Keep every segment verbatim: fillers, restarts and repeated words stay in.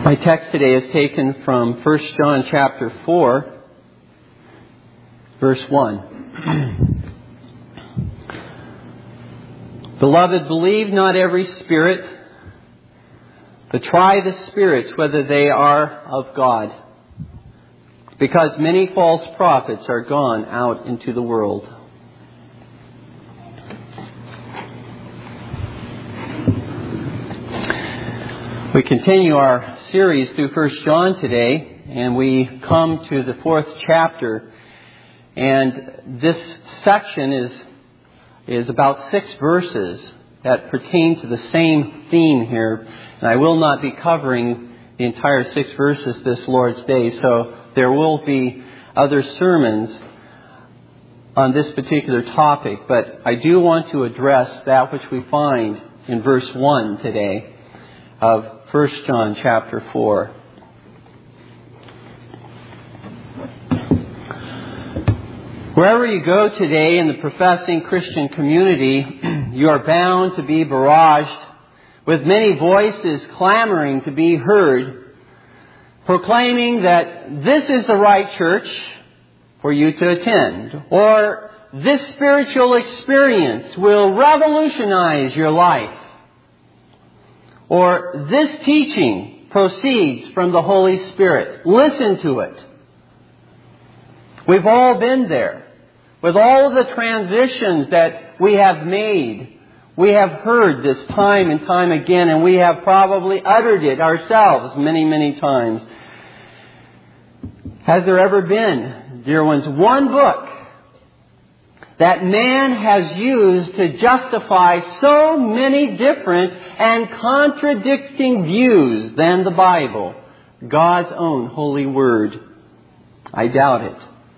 My text today is taken from First John chapter four, verse one. Beloved, believe not every spirit, but try the spirits whether they are of God, because many false prophets are gone out into the world. We continue our series through First John today, and we come to the fourth chapter. And this section is is about six verses that pertain to the same theme here. And I will not be covering the entire six verses this Lord's Day, so there will be other sermons on this particular topic. But I do want to address that which we find in verse one today of First John chapter four. Wherever you go today in the professing Christian community, you are bound to be barraged with many voices clamoring to be heard, proclaiming that this is the right church for you to attend, or this spiritual experience will revolutionize your life, or this teaching proceeds from the Holy Spirit. Listen to it. We've all been there. With all of the transitions that we have made, we have heard this time and time again, and we have probably uttered it ourselves many, many times. Has there ever been, dear ones, one book that man has used to justify so many different and contradicting views than the Bible, God's own holy word? I doubt it.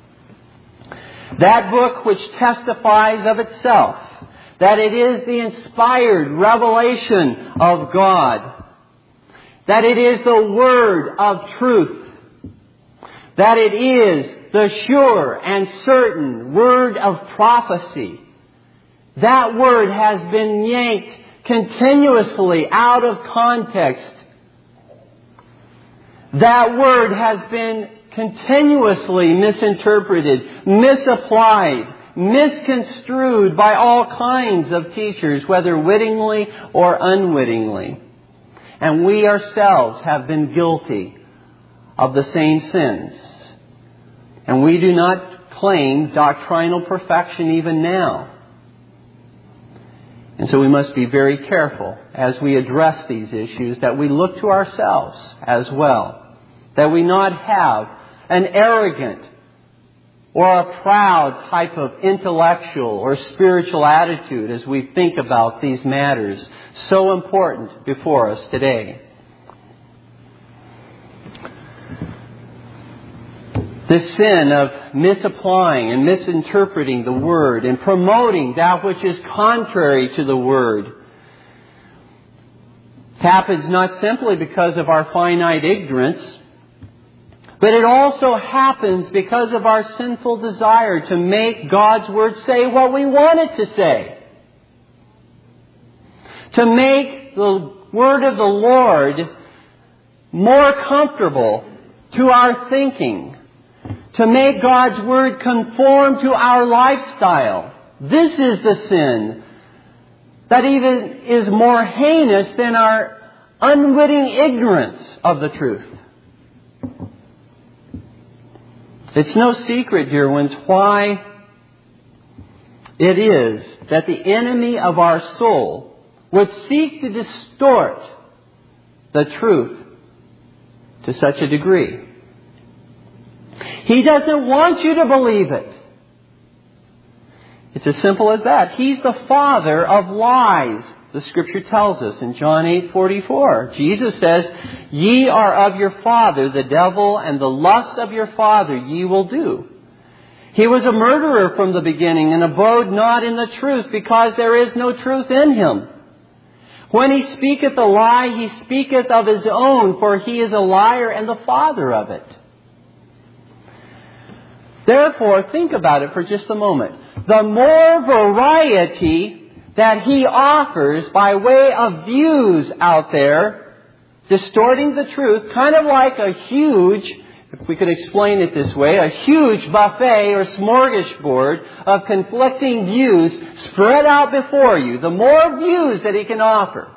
That book which testifies of itself that it is the inspired revelation of God, that it is the word of truth, that it is the sure and certain word of prophecy. That word has been yanked continuously out of context. That word has been continuously misinterpreted, misapplied, misconstrued by all kinds of teachers, whether wittingly or unwittingly. And we ourselves have been guilty of the same sins. And we do not claim doctrinal perfection even now. And so we must be very careful as we address these issues that we look to ourselves as well. That we not have an arrogant or a proud type of intellectual or spiritual attitude as we think about these matters so important before us today. This sin of misapplying and misinterpreting the Word and promoting that which is contrary to the Word happens not simply because of our finite ignorance, but it also happens because of our sinful desire to make God's Word say what we want it to say. To make the Word of the Lord more comfortable to our thinking. To make God's Word conform to our lifestyle. This is the sin that even is more heinous than our unwitting ignorance of the truth. It's no secret, dear ones, why it is that the enemy of our soul would seek to distort the truth to such a degree. He doesn't want you to believe it. It's as simple as that. He's the father of lies, the Scripture tells us in John eight forty-four. Jesus says, "Ye are of your father, the devil, and the lust of your father ye will do. He was a murderer from the beginning, and abode not in the truth, because there is no truth in him. When he speaketh a lie, he speaketh of his own, for he is a liar and the father of it." Therefore, think about it for just a moment. The more variety that he offers by way of views out there, distorting the truth, kind of like a huge, if we could explain it this way, a huge buffet or smorgasbord of conflicting views spread out before you. The more views that he can offer,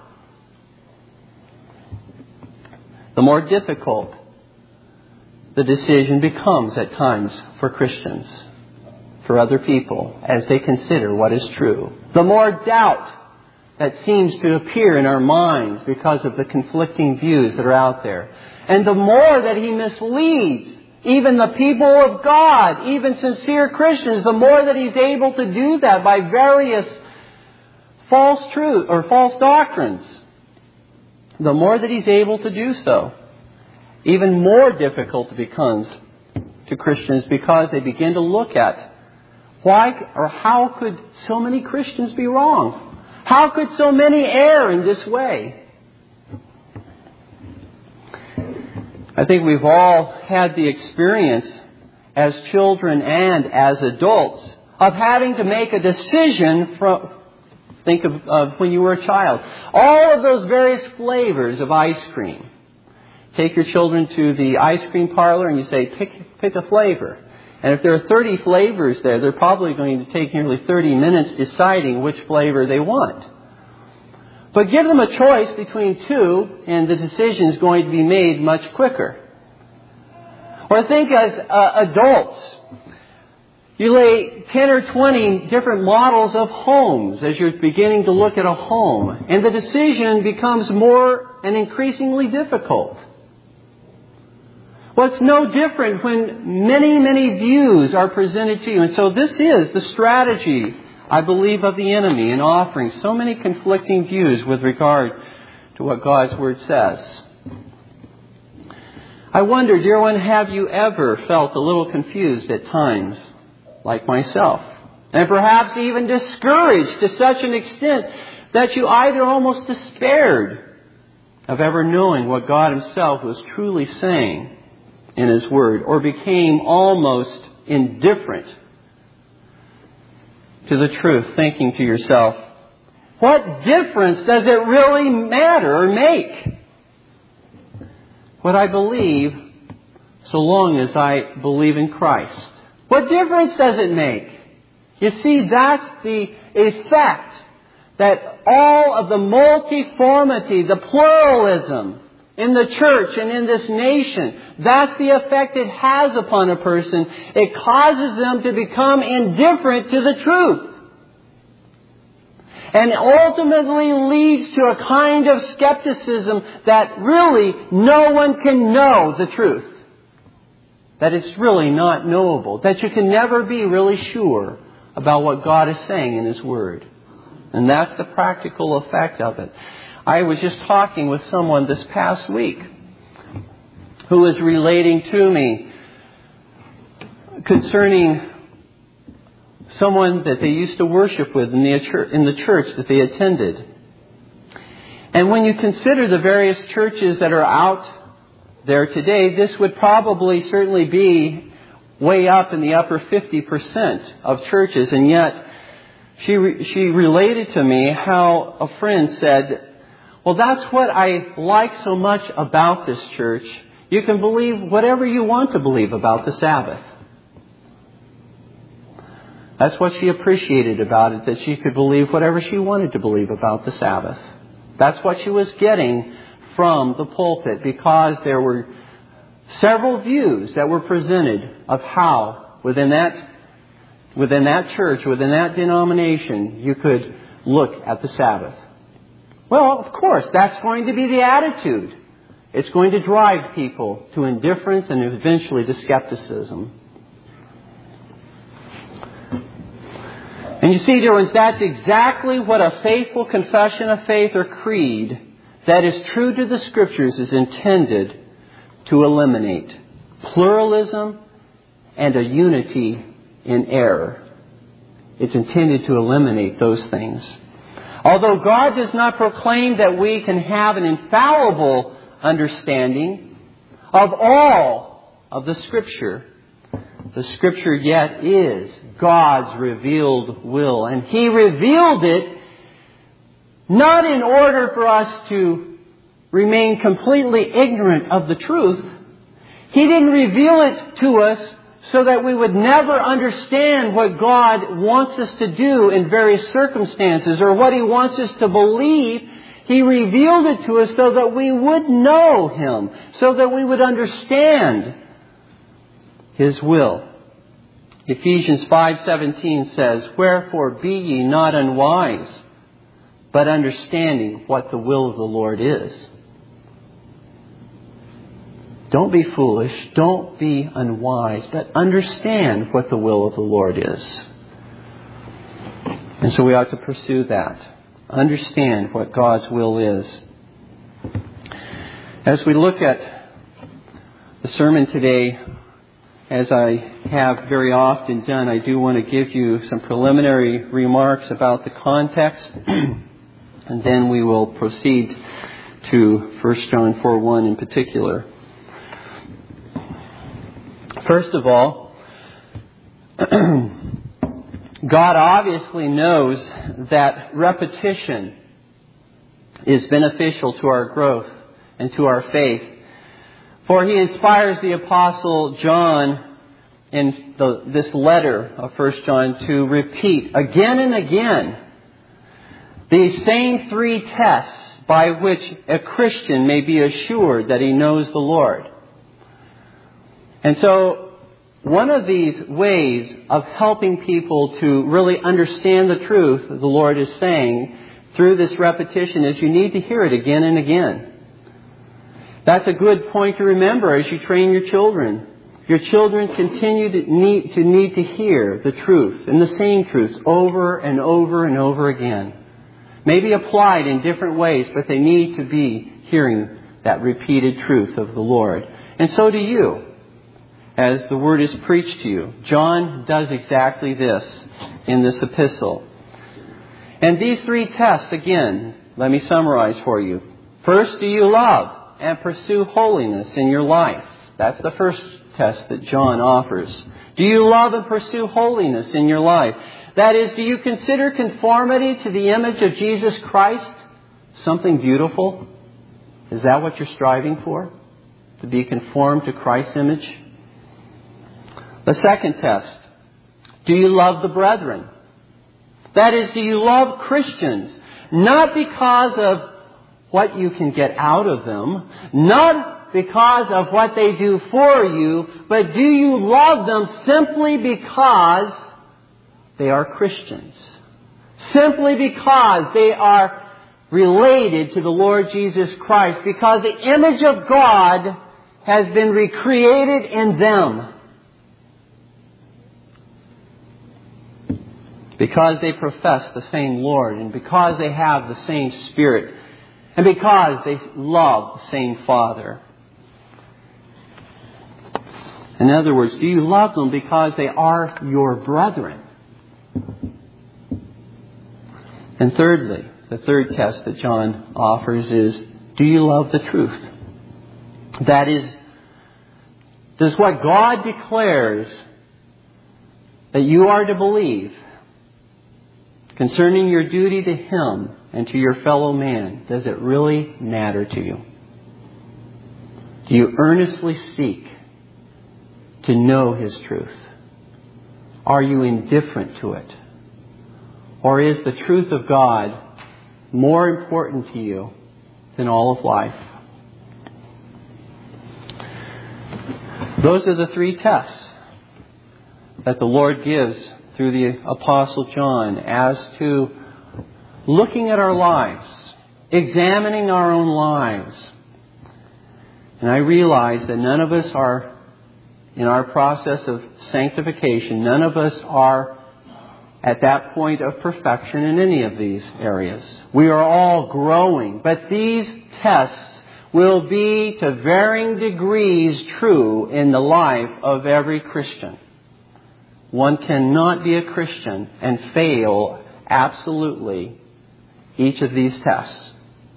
the more difficult the decision becomes at times for Christians, for other people, as they consider what is true. The more doubt that seems to appear in our minds because of the conflicting views that are out there. And the more that he misleads even the people of God, even sincere Christians, the more that he's able to do that by various false truth or false doctrines, the more that he's able to do so, even more difficult it becomes to Christians, because they begin to look at why or how could so many Christians be wrong? How could so many err in this way? I think we've all had the experience as children and as adults of having to make a decision from, think of, of when you were a child. All of those various flavors of ice cream. Take your children to the ice cream parlor and you say, pick, pick a flavor. And if there are thirty flavors there, they're probably going to take nearly thirty minutes deciding which flavor they want. But give them a choice between two, and the decision is going to be made much quicker. Or think as uh, adults. You lay ten or twenty different models of homes as you're beginning to look at a home. And the decision becomes more and increasingly difficult. Well, it's no different when many, many views are presented to you. And so this is the strategy, I believe, of the enemy in offering so many conflicting views with regard to what God's Word says. I wonder, dear one, have you ever felt a little confused at times, like myself? And perhaps even discouraged to such an extent that you either almost despaired of ever knowing what God Himself was truly saying in His Word, or became almost indifferent to the truth, thinking to yourself, what difference does it really matter or make what I believe, so long as I believe in Christ? What difference does it make? You see, that's the effect that all of the multiformity, the pluralism in the church and in this nation, that's the effect it has upon a person. It causes them to become indifferent to the truth. And ultimately leads to a kind of skepticism that really no one can know the truth. That it's really not knowable. That you can never be really sure about what God is saying in His Word. And that's the practical effect of it. I was just talking with someone this past week who was relating to me concerning someone that they used to worship with in the church, in the church that they attended. And when you consider the various churches that are out there today, this would probably certainly be way up in the upper fifty percent of churches. And yet she re- she related to me how a friend said, well, that's what I like so much about this church. You can believe whatever you want to believe about the Sabbath. That's what she appreciated about it, that she could believe whatever she wanted to believe about the Sabbath. That's what she was getting from the pulpit, because there were several views that were presented of how within that, within that church, within that denomination, you could look at the Sabbath. Well, of course, that's going to be the attitude. It's going to drive people to indifference and eventually to skepticism. And you see, dear ones, that's exactly what a faithful confession of faith or creed that is true to the Scriptures is intended to eliminate. Pluralism and a unity in error. It's intended to eliminate those things. Although God does not proclaim that we can have an infallible understanding of all of the Scripture, the Scripture yet is God's revealed will. And He revealed it not in order for us to remain completely ignorant of the truth. He didn't reveal it to us so that we would never understand what God wants us to do in various circumstances or what He wants us to believe. He revealed it to us so that we would know Him, so that we would understand His will. Ephesians five seventeen says, "Wherefore be ye not unwise, but understanding what the will of the Lord is." Don't be foolish, don't be unwise, but understand what the will of the Lord is. And so we ought to pursue that. Understand what God's will is. As we look at the sermon today, as I have very often done, I do want to give you some preliminary remarks about the context, and then we will proceed to First John four one in particular. First of all, God obviously knows that repetition is beneficial to our growth and to our faith. For He inspires the Apostle John in the, this letter of First John to repeat again and again these same three tests by which a Christian may be assured that he knows the Lord. And so one of these ways of helping people to really understand the truth the Lord is saying through this repetition is you need to hear it again and again. That's a good point to remember as you train your children. Your children continue to need to, need to hear the truth and the same truths over and over and over again. Maybe applied in different ways, but they need to be hearing that repeated truth of the Lord. And so do you, as the Word is preached to you. John does exactly this in this epistle. And these three tests, again, let me summarize for you. First, do you love and pursue holiness in your life? That's the first test that John offers. Do you love and pursue holiness in your life? That is, do you consider conformity to the image of Jesus Christ something beautiful? Is that what you're striving for? To be conformed to Christ's image? The second test, do you love the brethren? That is, do you love Christians? Not because of what you can get out of them, not because of what they do for you, but do you love them simply because they are Christians? Simply because they are related to the Lord Jesus Christ, because the image of God has been recreated in them. Because they profess the same Lord, and because they have the same Spirit, and because they love the same Father. In other words, do you love them because they are your brethren? And thirdly, the third test that John offers is, do you love the truth? That is, does what God declares that you are to believe concerning your duty to Him and to your fellow man, does it really matter to you? Do you earnestly seek to know His truth? Are you indifferent to it? Or is the truth of God more important to you than all of life? Those are the three tests that the Lord gives through the Apostle John as to looking at our lives, examining our own lives. And I realize that none of us are, in our process of sanctification, none of us are at that point of perfection in any of these areas. We are all growing, but these tests will be to varying degrees true in the life of every Christian. One cannot be a Christian and fail absolutely each of these tests.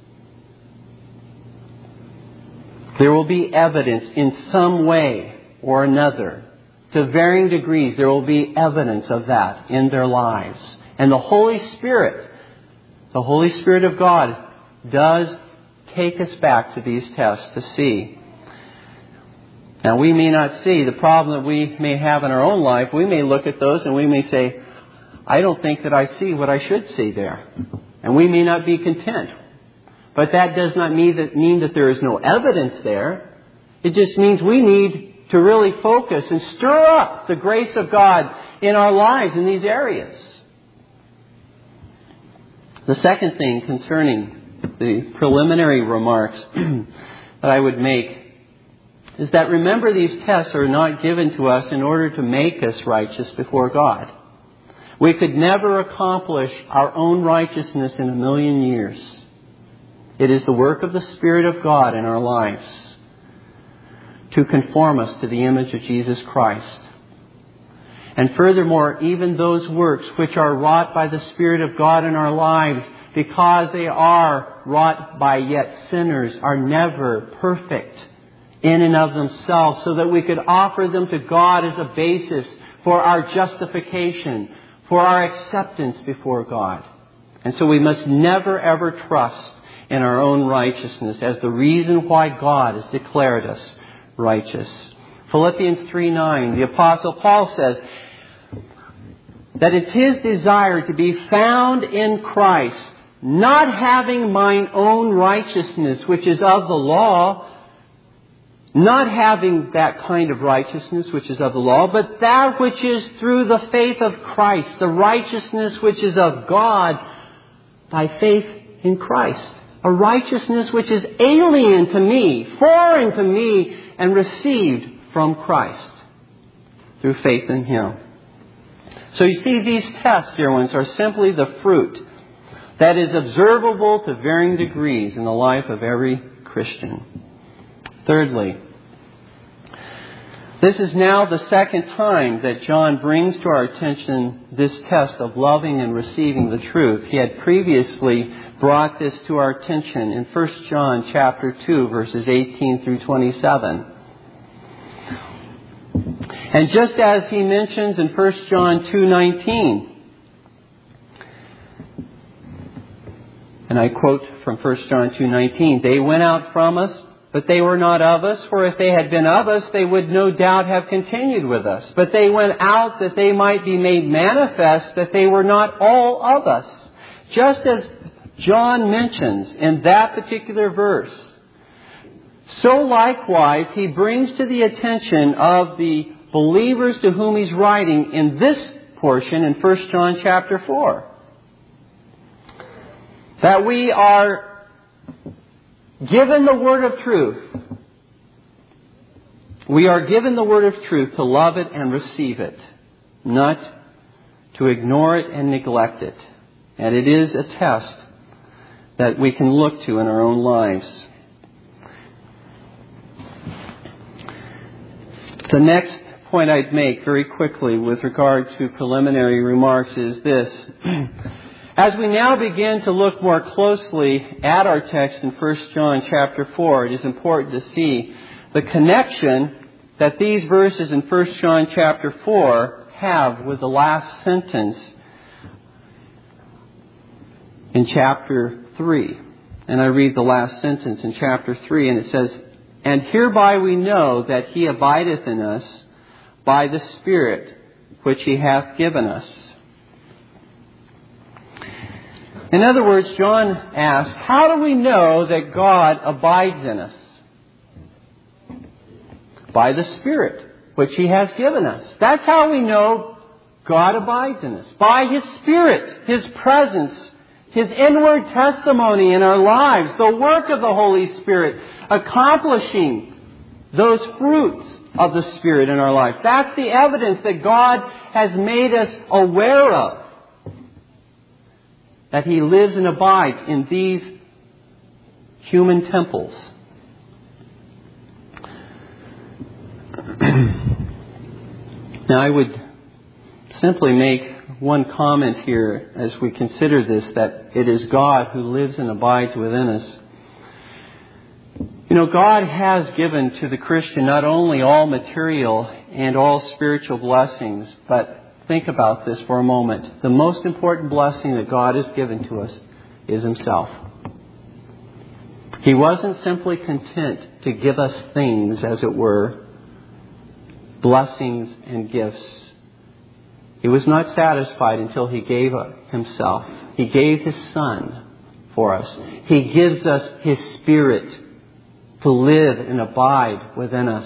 There will be evidence in some way or another. To varying degrees, there will be evidence of that in their lives. And the Holy Spirit, the Holy Spirit of God, does take us back to these tests to see. Now, we may not see the problem that we may have in our own life. We may look at those and we may say, I don't think that I see what I should see there. And we may not be content. But that does not mean that, mean that there is no evidence there. It just means we need to really focus and stir up the grace of God in our lives in these areas. The second thing concerning the preliminary remarks that I would make is that, remember, these tests are not given to us in order to make us righteous before God. We could never accomplish our own righteousness in a million years. It is the work of the Spirit of God in our lives to conform us to the image of Jesus Christ. And furthermore, even those works which are wrought by the Spirit of God in our lives, because they are wrought by yet sinners, are never perfect in and of themselves, so that we could offer them to God as a basis for our justification, for our acceptance before God. And so we must never ever trust in our own righteousness as the reason why God has declared us righteous. Philippians three nine, the Apostle Paul says that it's his desire to be found in Christ, not having mine own righteousness, which is of the law, not having that kind of righteousness which is of the law, but that which is through the faith of Christ, the righteousness which is of God by faith in Christ. A righteousness which is alien to me, foreign to me, and received from Christ through faith in Him. So you see, these tests, dear ones, are simply the fruit that is observable to varying degrees in the life of every Christian. Thirdly, this is now the second time that John brings to our attention this test of loving and receiving the truth. He had previously brought this to our attention in First John chapter two, verses eighteen through twenty-seven. And just as he mentions in First John two nineteen, and I quote from First John two nineteen, they went out from us, but they were not of us, for if they had been of us, they would no doubt have continued with us. But they went out that they might be made manifest that they were not all of us. Just as John mentions in that particular verse, so likewise he brings to the attention of the believers to whom he's writing in this portion in First John chapter four, that we are given the word of truth. We are given the word of truth to love it and receive it, not to ignore it and neglect it. And it is a test that we can look to in our own lives. The next point I'd make very quickly with regard to preliminary remarks is this. As we now begin to look more closely at our text in First John chapter four, it is important to see the connection that these verses in First John chapter four have with the last sentence in chapter three. And I read the last sentence in chapter three, and it says, "And hereby we know that He abideth in us by the Spirit which He hath given us." In other words, John asks, how do we know that God abides in us? By the Spirit, which He has given us. That's how we know God abides in us. By His Spirit, His presence, His inward testimony in our lives, the work of the Holy Spirit, accomplishing those fruits of the Spirit in our lives. That's the evidence that God has made us aware of. That He lives and abides in these human temples. Now, I would simply make one comment here as we consider this, that it is God who lives and abides within us. You know, God has given to the Christian not only all material and all spiritual blessings, but think about this for a moment. The most important blessing that God has given to us is Himself. He wasn't simply content to give us things, as it were, blessings and gifts. He was not satisfied until He gave Himself. He gave His Son for us. He gives us His Spirit to live and abide within us.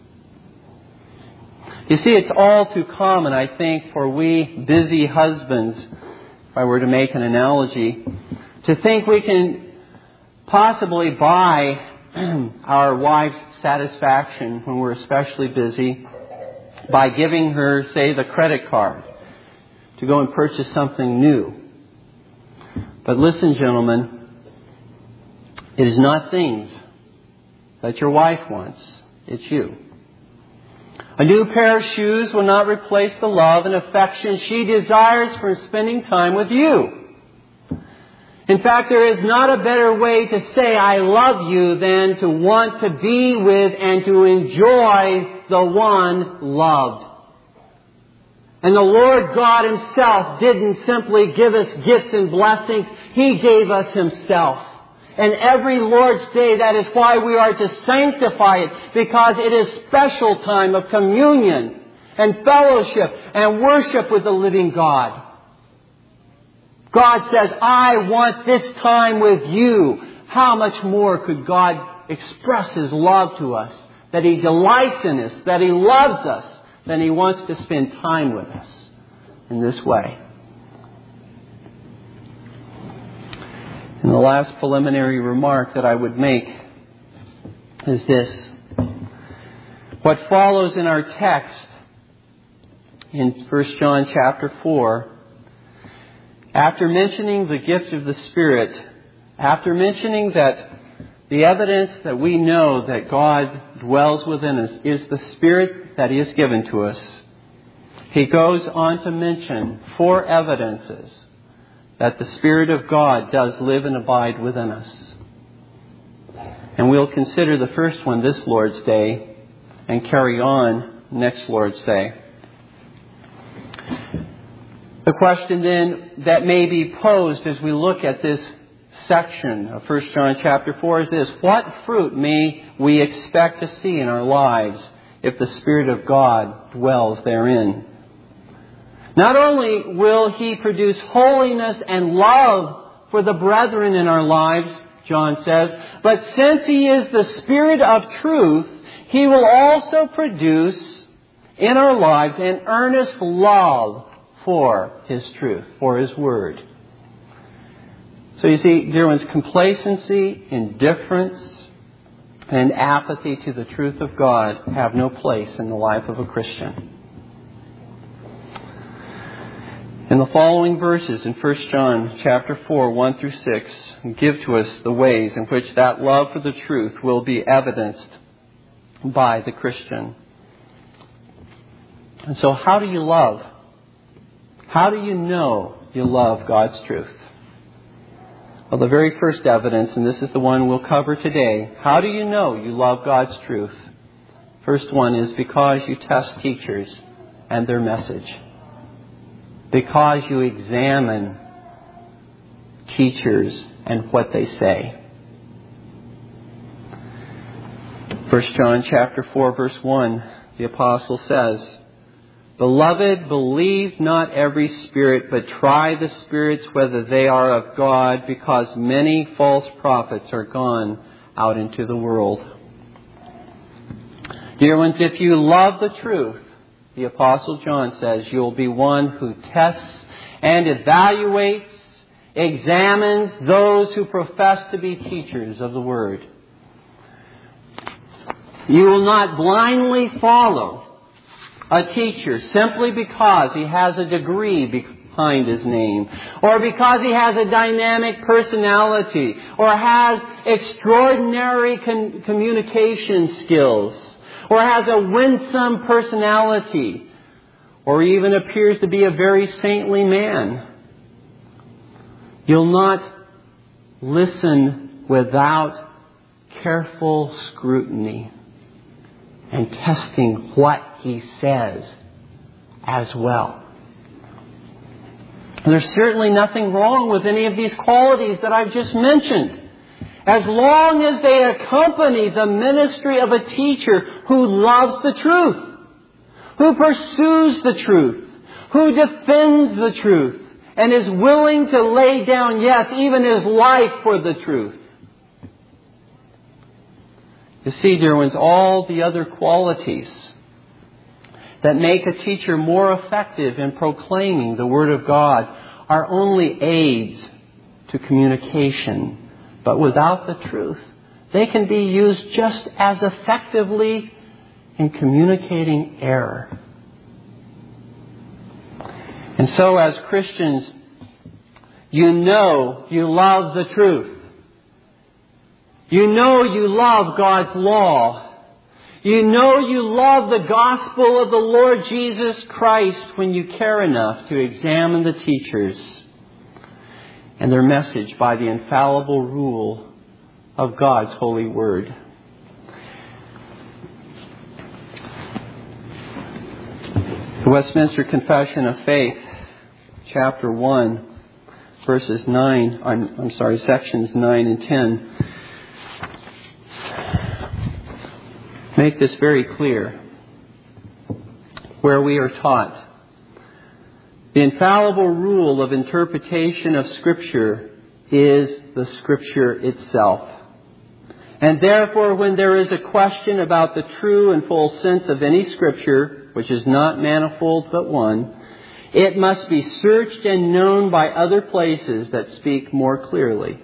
You see, it's all too common, I think, for we busy husbands, if I were to make an analogy, to think we can possibly buy our wife's satisfaction when we're especially busy by giving her, say, the credit card to go and purchase something new. But listen, gentlemen, it is not things that your wife wants. It's you. A new pair of shoes will not replace the love and affection she desires for spending time with you. In fact, there is not a better way to say I love you than to want to be with and to enjoy the one loved. And the Lord God Himself didn't simply give us gifts and blessings. He gave us Himself. And every Lord's Day, that is why we are to sanctify it, because it is special time of communion and fellowship and worship with the living God. God says, I want this time with you. How much more could God express His love to us? That He delights in us, that He loves us, that He wants to spend time with us in this way. And the last preliminary remark that I would make is this. What follows in our text in First John chapter four, after mentioning the gift of the Spirit, after mentioning that the evidence that we know that God dwells within us is the Spirit that He has given to us, He goes on to mention four evidences that the Spirit of God does live and abide within us. And we'll consider the first one this Lord's Day and carry on next Lord's Day. The question then that may be posed as we look at this section of First John chapter four is this: what fruit may we expect to see in our lives if the Spirit of God dwells therein? Not only will He produce holiness and love for the brethren in our lives, John says, but since He is the Spirit of truth, He will also produce in our lives an earnest love for His truth, for His Word. So you see, dear ones, complacency, indifference, and apathy to the truth of God have no place in the life of a Christian. In the following verses in First John chapter four, one through six, give to us the ways in which that love for the truth will be evidenced by the Christian. And so how do you love? How do you know you love God's truth? Well, the very first evidence, and this is the one we'll cover today, how do you know you love God's truth? First one is because you test teachers and their message. Because you examine teachers and what they say. First John chapter four, verse one, the apostle says, Beloved, believe not every spirit, but try the spirits whether they are of God, because many false prophets are gone out into the world. Dear ones, if you love the truth, the Apostle John says, you'll be one who tests and evaluates, examines those who profess to be teachers of the Word. You will not blindly follow a teacher simply because he has a degree behind his name, or because he has a dynamic personality, or has extraordinary con- communication skills, or has a winsome personality, or even appears to be a very saintly man. You'll not listen without careful scrutiny and testing what he says as well. There's certainly nothing wrong with any of these qualities that I've just mentioned. as long as they accompany the ministry of a teacher who loves the truth, who pursues the truth, who defends the truth, and is willing to lay down, yes, even his life for the truth. You see, dear ones, all the other qualities that make a teacher more effective in proclaiming the Word of God are only aids to communication. But without the truth, they can be used just as effectively in communicating error. And so as Christians, you know you love the truth. You know you love God's law. You know you love the gospel of the Lord Jesus Christ when you care enough to examine the teachers and their message by the infallible rule of God's holy word. The Westminster Confession of Faith, chapter one, verses nine, I'm, I'm sorry, sections nine and ten, make this very clear, where we are taught the infallible rule of interpretation of Scripture is the Scripture itself. And therefore, when there is a question about the true and full sense of any Scripture, which is not manifold but one, it must be searched and known by other places that speak more clearly.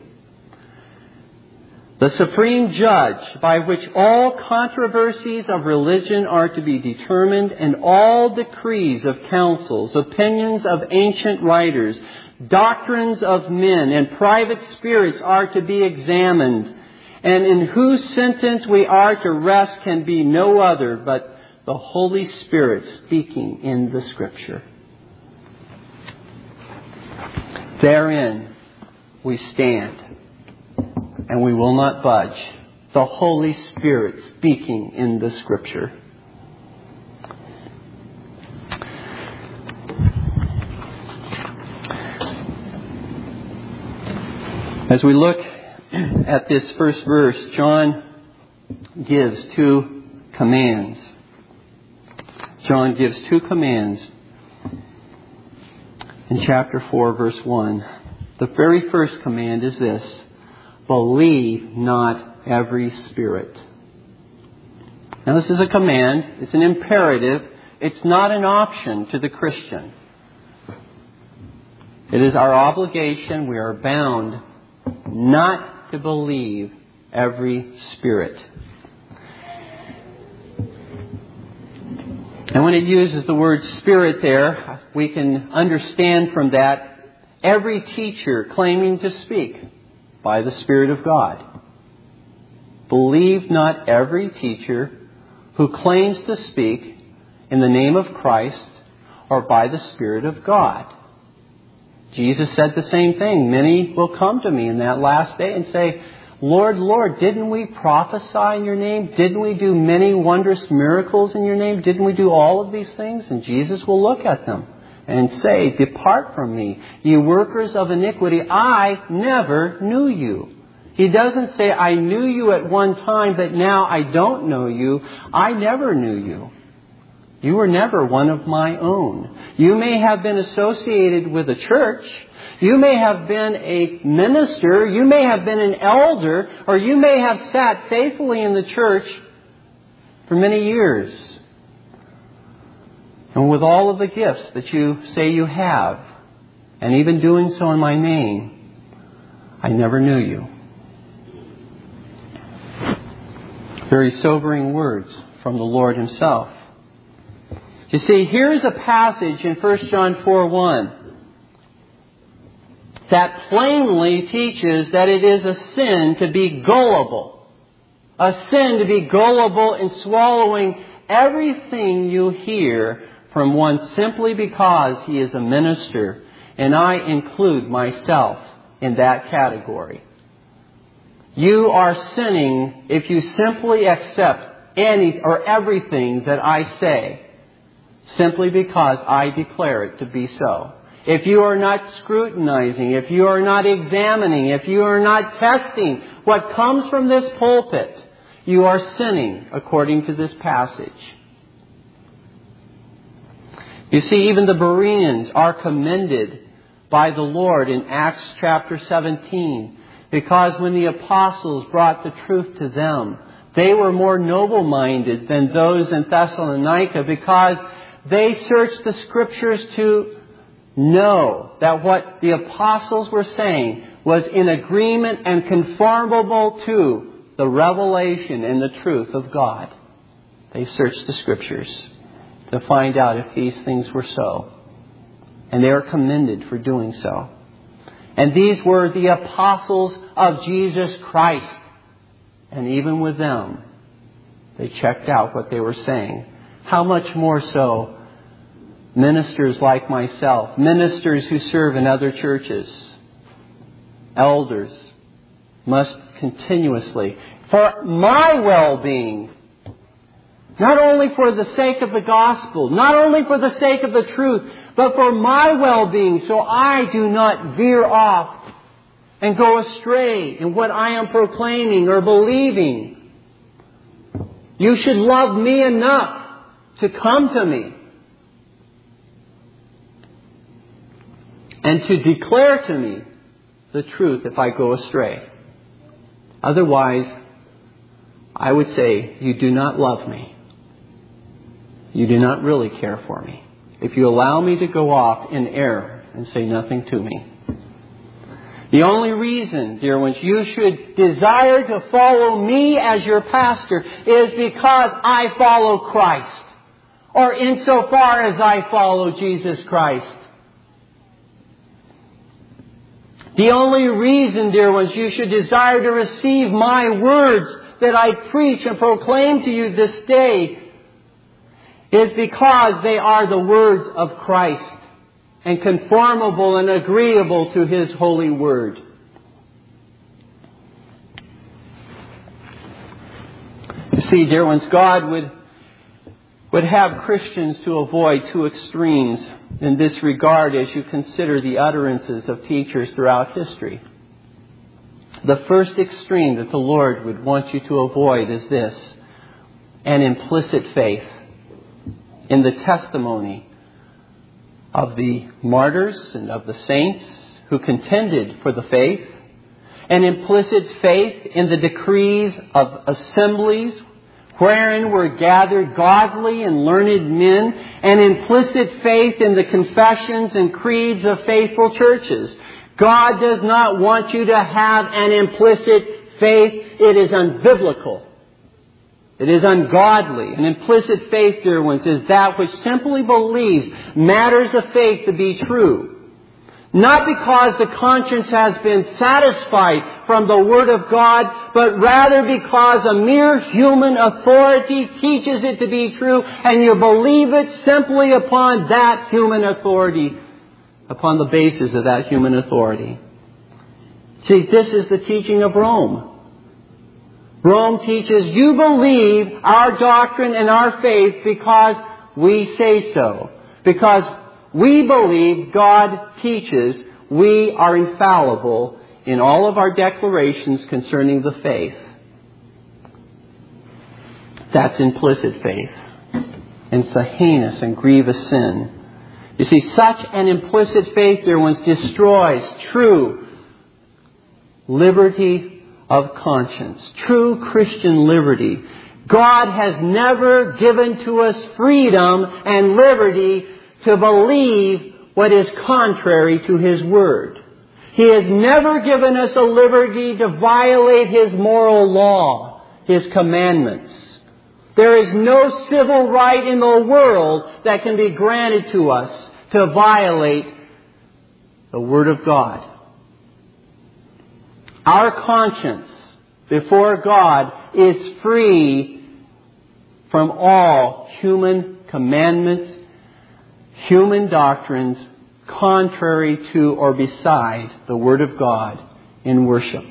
The supreme judge by which all controversies of religion are to be determined, and all decrees of councils, opinions of ancient writers, doctrines of men, and private spirits are to be examined, and in whose sentence we are to rest can be no other but the Holy Spirit speaking in the Scripture. Therein we stand. And we will not budge. The Holy Spirit speaking in the Scripture. As we look at this first verse, John gives two commands. John gives two commands in chapter four, verse one. The very first command is this: believe not every spirit. Now this is a command. It's an imperative. It's not an option to the Christian. It is our obligation. We are bound not to believe every spirit. And when it uses the word spirit there, we can understand from that every teacher claiming to speak by the Spirit of God. Believe not every teacher who claims to speak in the name of Christ or by the Spirit of God. Jesus said the same thing. Many will come to me in that last day and say, Lord, Lord, didn't we prophesy in your name? Didn't we do many wondrous miracles in your name? Didn't we do all of these things? And Jesus will look at them and say, depart from me, ye workers of iniquity, I never knew you. He doesn't say, I knew you at one time, but now I don't know you. I never knew you. You were never one of my own. You may have been associated with a church. You may have been a minister. You may have been an elder. Or you may have sat faithfully in the church for many years. And with all of the gifts that you say you have, and even doing so in my name, I never knew you. Very sobering words from the Lord Himself. You see, here's a passage in First John four one that plainly teaches that it is a sin to be gullible. A sin to be gullible in swallowing everything you hear from one simply because he is a minister. And I include myself in that category. You are sinning if you simply accept any or everything that I say simply because I declare it to be so. if you are not scrutinizing, if you are not examining, if you are not testing what comes from this pulpit, you are sinning according to this passage. You see, even the Bereans are commended by the Lord in Acts chapter seventeen, because when the apostles brought the truth to them, they were more noble-minded than those in Thessalonica, because they searched the Scriptures to know that what the apostles were saying was in agreement and conformable to the revelation and the truth of God. They searched the Scriptures to find out if these things were so. And they are commended for doing so. And these were the apostles of Jesus Christ. And even with them, they checked out what they were saying. How much more so ministers like myself, ministers who serve in other churches, elders, must continuously, for my well-being, not only for the sake of the gospel, not only for the sake of the truth, but for my well-being, so I do not veer off and go astray in what I am proclaiming or believing. You should love me enough to come to me and to declare to me the truth if I go astray. Otherwise, I would say, you do not love me. You do not really care for me, if you allow me to go off in error and say nothing to me. The only reason, dear ones, you should desire to follow me as your pastor is because I follow Christ, or insofar as I follow Jesus Christ. The only reason, dear ones, you should desire to receive my words that I preach and proclaim to you this day is because they are the words of Christ and conformable and agreeable to His holy word. You see, dear ones, God would, would have Christians to avoid two extremes in this regard as you consider the utterances of teachers throughout history. The first extreme that the Lord would want you to avoid is this: an implicit faith in the testimony of the martyrs and of the saints who contended for the faith, an implicit faith in the decrees of assemblies wherein were gathered godly and learned men, an implicit faith in the confessions and creeds of faithful churches. God does not want you to have an implicit faith. It is unbiblical. It is ungodly. An implicit faith, dear ones, is that which simply believes matters of faith to be true. Not because the conscience has been satisfied from the Word of God, but rather because a mere human authority teaches it to be true, and you believe it simply upon that human authority, upon the basis of that human authority. See, this is the teaching of Rome. Rome teaches you believe our doctrine and our faith because we say so. Because we believe God teaches we are infallible in all of our declarations concerning the faith. That's implicit faith. And it's a heinous and grievous sin. You see, such an implicit faith, dear ones, destroys true liberty of conscience, true Christian liberty. God has never given to us freedom and liberty to believe what is contrary to His Word. He has never given us a liberty to violate His moral law, His commandments. There is no civil right in the world that can be granted to us to violate the Word of God. Our conscience before God is free from all human commandments, human doctrines contrary to or beside the Word of God in worship.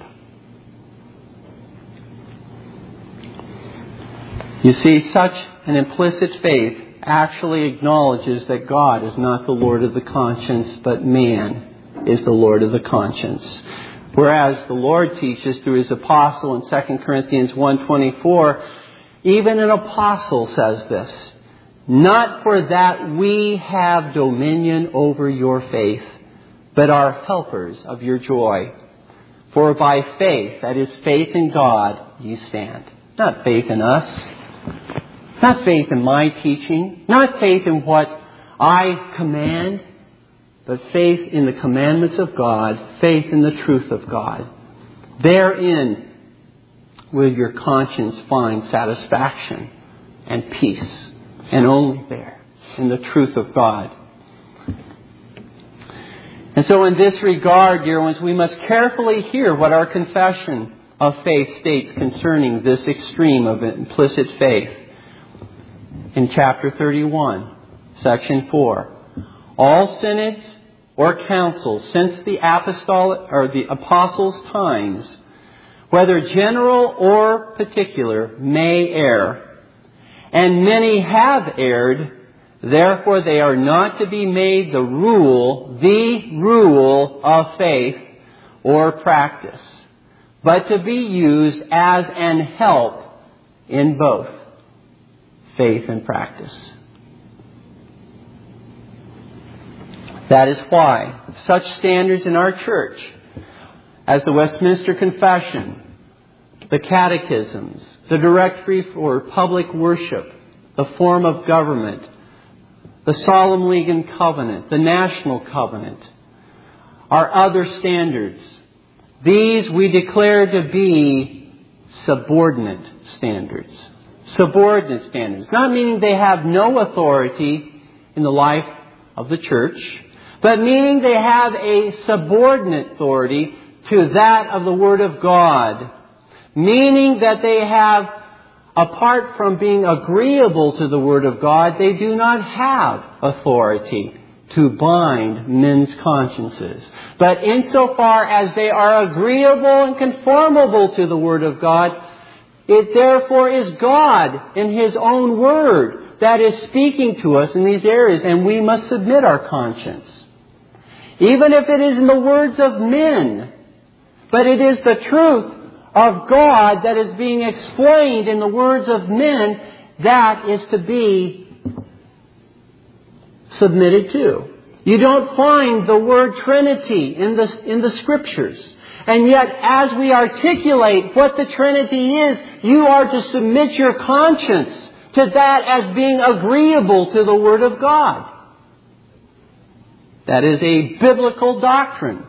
You see, such an implicit faith actually acknowledges that God is not the Lord of the conscience, but man is the Lord of the conscience. Whereas the Lord teaches through His apostle in Second Corinthians one twenty-four, even an apostle says this, "Not for that we have dominion over your faith, but are helpers of your joy. For by faith, that is faith in God, you stand." Not faith in us. Not faith in my teaching. Not faith in what I command. But faith in the commandments of God. Faith in the truth of God. Therein will your conscience find satisfaction and peace. And only there. In the truth of God. And so in this regard, dear ones, we must carefully hear what our confession of faith states concerning this extreme of implicit faith. In chapter thirty-one, section four. All synods or councils since the apostolic or the apostles' times, whether general or particular, may err. And many have erred. Therefore, they are not to be made the rule, the rule of faith or practice, but to be used as an help in both faith and practice. That is why such standards in our church as the Westminster Confession, the catechisms, the directory for public worship, the form of government, the Solemn League and Covenant, the National Covenant, our other standards. These we declare to be subordinate standards. Subordinate standards. Not meaning they have no authority in the life of the church, but meaning they have a subordinate authority to that of the Word of God. Meaning that they have, apart from being agreeable to the Word of God, they do not have authority to bind men's consciences. But insofar as they are agreeable and conformable to the Word of God, it therefore is God in His own Word that is speaking to us in these areas, and we must submit our conscience. Even if it is in the words of men, but it is the truth of God that is being explained in the words of men, that is to be submitted to. You don't find the word Trinity in the, in the Scriptures. And yet, as we articulate what the Trinity is, you are to submit your conscience to that as being agreeable to the Word of God. That is a biblical doctrine.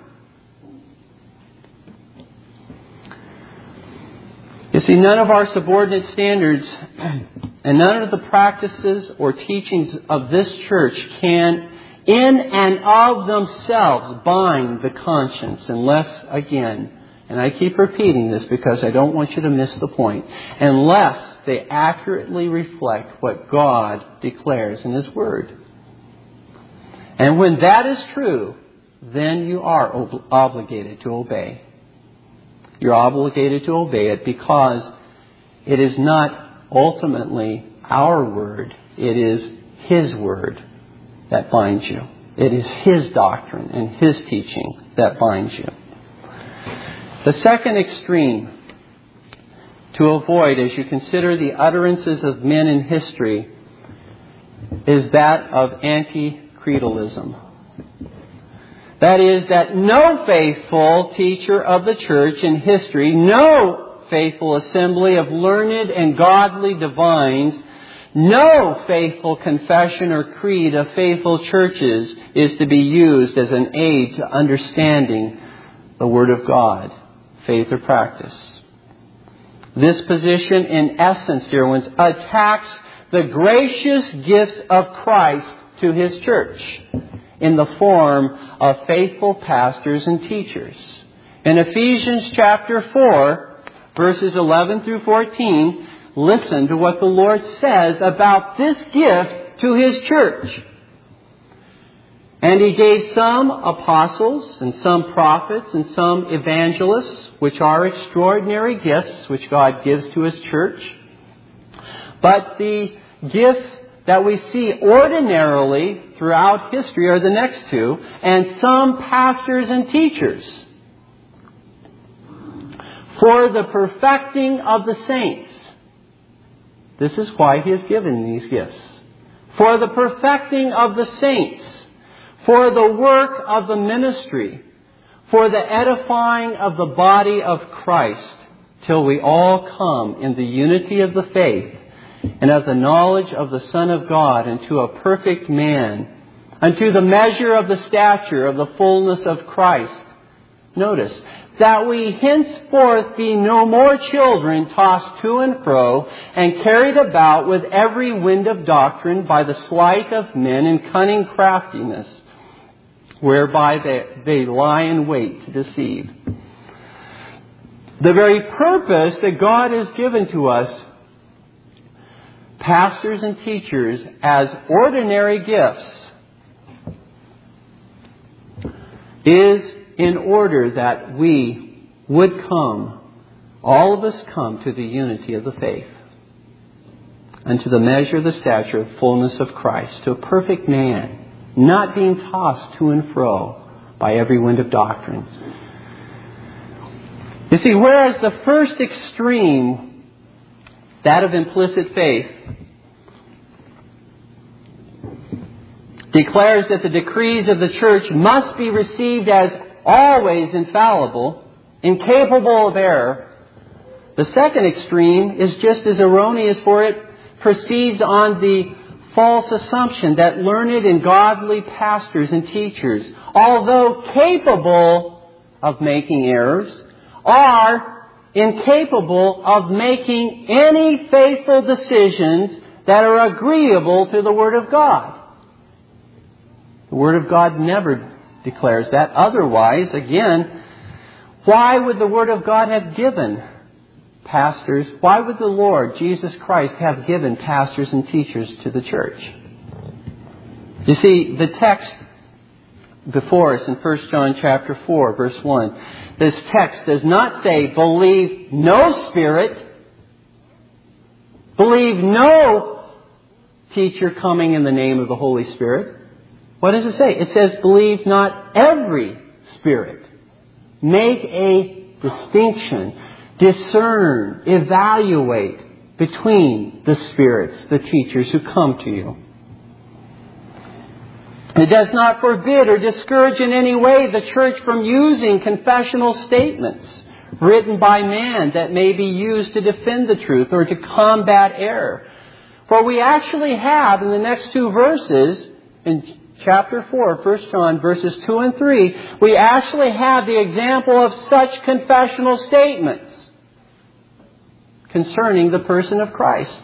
You see, none of our subordinate standards and none of the practices or teachings of this church can, in and of themselves, bind the conscience unless, again, and I keep repeating this because I don't want you to miss the point, unless they accurately reflect what God declares in His Word. And when that is true, then you are ob- obligated to obey. You're obligated to obey it because it is not ultimately our word. It is His Word that binds you. It is His doctrine and His teaching that binds you. The second extreme to avoid as you consider the utterances of men in history is that of anti-creedalism. That is, that no faithful teacher of the church in history, no faithful assembly of learned and godly divines, no faithful confession or creed of faithful churches is to be used as an aid to understanding the Word of God, faith or practice. This position, in essence, dear ones, attacks the gracious gifts of Christ to His church in the form of faithful pastors and teachers. In Ephesians chapter four, verses eleven through fourteen, listen to what the Lord says about this gift to His church. And He gave some apostles and some prophets and some evangelists, which are extraordinary gifts which God gives to His church. But the gift that we see ordinarily throughout history are the next two, and some pastors and teachers. For the perfecting of the saints. This is why He has given these gifts. For the perfecting of the saints. For the work of the ministry. For the edifying of the body of Christ. Till we all come in the unity of the faith and of the knowledge of the Son of God, unto a perfect man, unto the measure of the stature of the fullness of Christ. Notice, that we henceforth be no more children tossed to and fro and carried about with every wind of doctrine by the sleight of men and cunning craftiness, whereby they, they lie in wait to deceive. The very purpose that God has given to us, pastors and teachers, as ordinary gifts, is in order that we would come, all of us come to the unity of the faith, and to the measure of the stature of fullness of Christ, to a perfect man, not being tossed to and fro by every wind of doctrine. You see, whereas the first extreme, that of implicit faith, declares that the decrees of the church must be received as always infallible, incapable of error, the second extreme is just as erroneous, for it proceeds on the false assumption that learned and godly pastors and teachers, although capable of making errors, are incapable of making any faithful decisions that are agreeable to the Word of God. The Word of God never declares that. Otherwise, again, why would the Word of God have given pastors, why would the Lord Jesus Christ have given pastors and teachers to the church? You see, the text before us in First John chapter four, verse one, this text does not say, believe no spirit, believe no teacher coming in the name of the Holy Spirit. What does it say? It says, believe not every spirit. Make a distinction. Discern, evaluate between the spirits, the teachers who come to you. It does not forbid or discourage in any way the church from using confessional statements written by man that may be used to defend the truth or to combat error. For we actually have in the next two verses, in chapter four, First John, verses two and three, we actually have the example of such confessional statements concerning the person of Christ.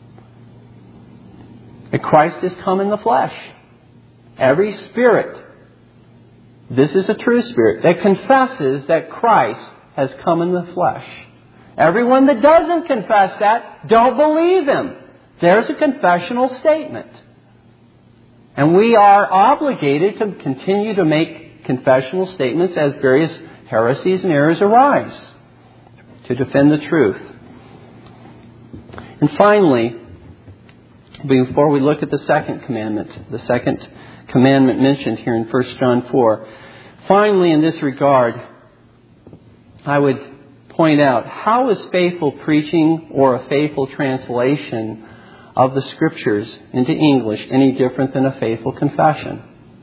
That Christ is come in the flesh. Every spirit, this is a true spirit, that confesses that Christ has come in the flesh. Everyone that doesn't confess that, don't believe Him. There's a confessional statement. And we are obligated to continue to make confessional statements as various heresies and errors arise, to defend the truth. And finally, before we look at the second commandment, the second commandment mentioned here in First John four, finally in this regard, I would point out, how is faithful preaching or a faithful translation of the Scriptures into English any different than a faithful confession?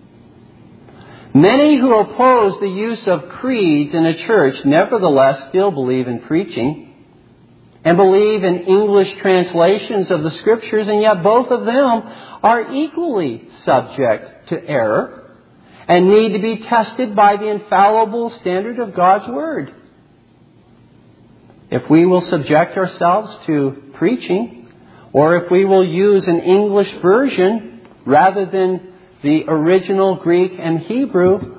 Many who oppose the use of creeds in a church nevertheless still believe in preaching and believe in English translations of the Scriptures, and yet both of them are equally subject to error and need to be tested by the infallible standard of God's Word. If we will subject ourselves to preaching, or if we will use an English version rather than the original Greek and Hebrew,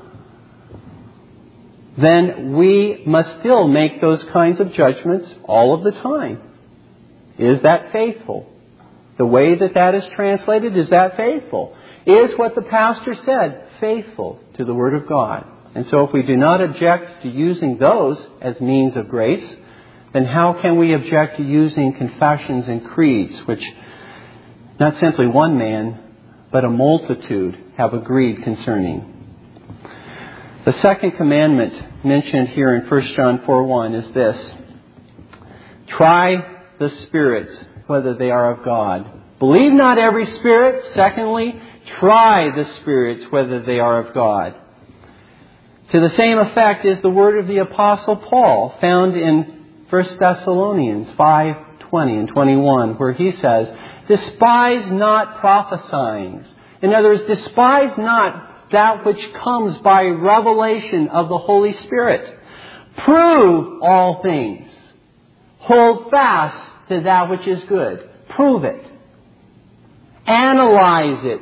then we must still make those kinds of judgments all of the time. Is that faithful? The way that that is translated, is that faithful? Is what the pastor said faithful to the Word of God? And so if we do not object to using those as means of grace, then how can we object to using confessions and creeds, which not simply one man, but a multitude have agreed concerning. The second commandment mentioned here in First John four one is this: try the spirits, whether they are of God. Believe not every spirit. Secondly, try the spirits, whether they are of God. To the same effect is the word of the Apostle Paul, found in First Thessalonians five twenty and twenty-one, where he says, despise not prophesying. In other words, despise not that which comes by revelation of the Holy Spirit. Prove all things. Hold fast to that which is good. Prove it. Analyze it.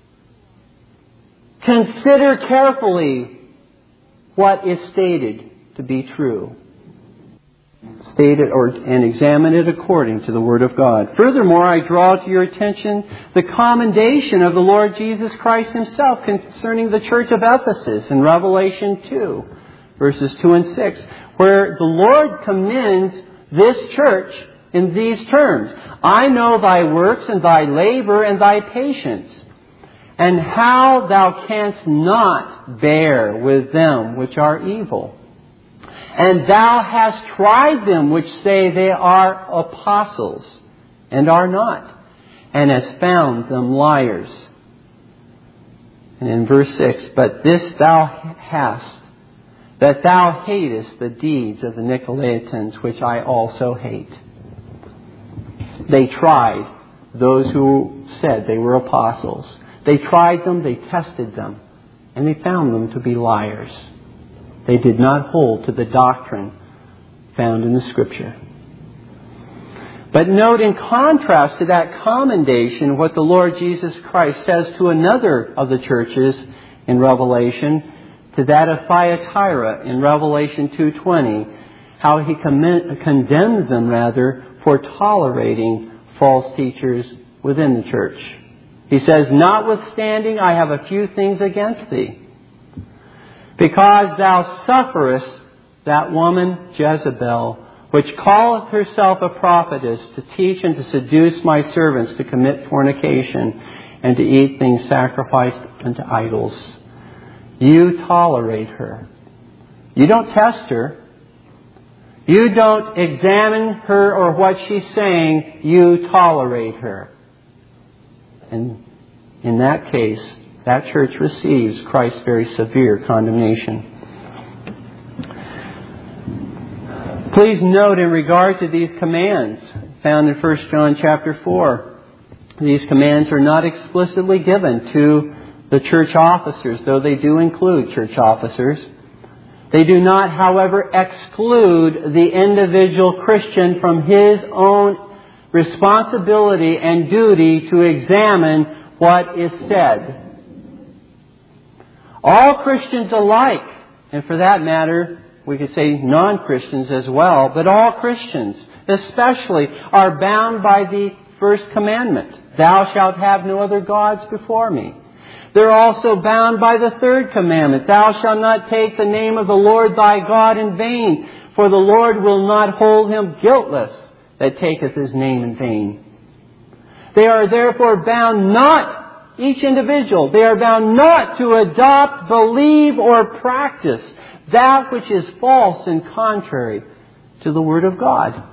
Consider carefully what is stated to be true. State it or, and examine it according to the Word of God. Furthermore, I draw to your attention the commendation of the Lord Jesus Christ Himself concerning the church of Ephesus in Revelation two, verses two and six, where the Lord commends this church in these terms: I know thy works and thy labor and thy patience, and how thou canst not bear with them which are evil. And thou hast tried them which say they are apostles, and are not, and hast found them liars. And in verse six, but this thou hast, that thou hatest the deeds of the Nicolaitans, which I also hate. They tried those who said they were apostles. They tried them, they tested them, and they found them to be liars. They did not hold to the doctrine found in the Scripture. But note, in contrast to that commendation, what the Lord Jesus Christ says to another of the churches in Revelation, to that of Thyatira in Revelation two twenty, how He condemns them, rather, for tolerating false teachers within the church. He says, notwithstanding, I have a few things against thee, because thou sufferest that woman Jezebel, which calleth herself a prophetess, to teach and to seduce my servants to commit fornication and to eat things sacrificed unto idols. You tolerate her. You don't test her. You don't examine her or what she's saying. You tolerate her. And in that case, that church receives Christ's very severe condemnation. Please note, in regard to these commands found in First John chapter four, these commands are not explicitly given to the church officers, though they do include church officers. They do not, however, exclude the individual Christian from his own responsibility and duty to examine what is said. All Christians alike, and for that matter, we could say non-Christians as well, but all Christians especially are bound by the first commandment: thou shalt have no other gods before me. They're also bound by the third commandment: thou shalt not take the name of the Lord thy God in vain, for the Lord will not hold him guiltless that taketh his name in vain. They are therefore bound not, each individual, they are bound not to adopt, believe, or practice that which is false and contrary to the Word of God.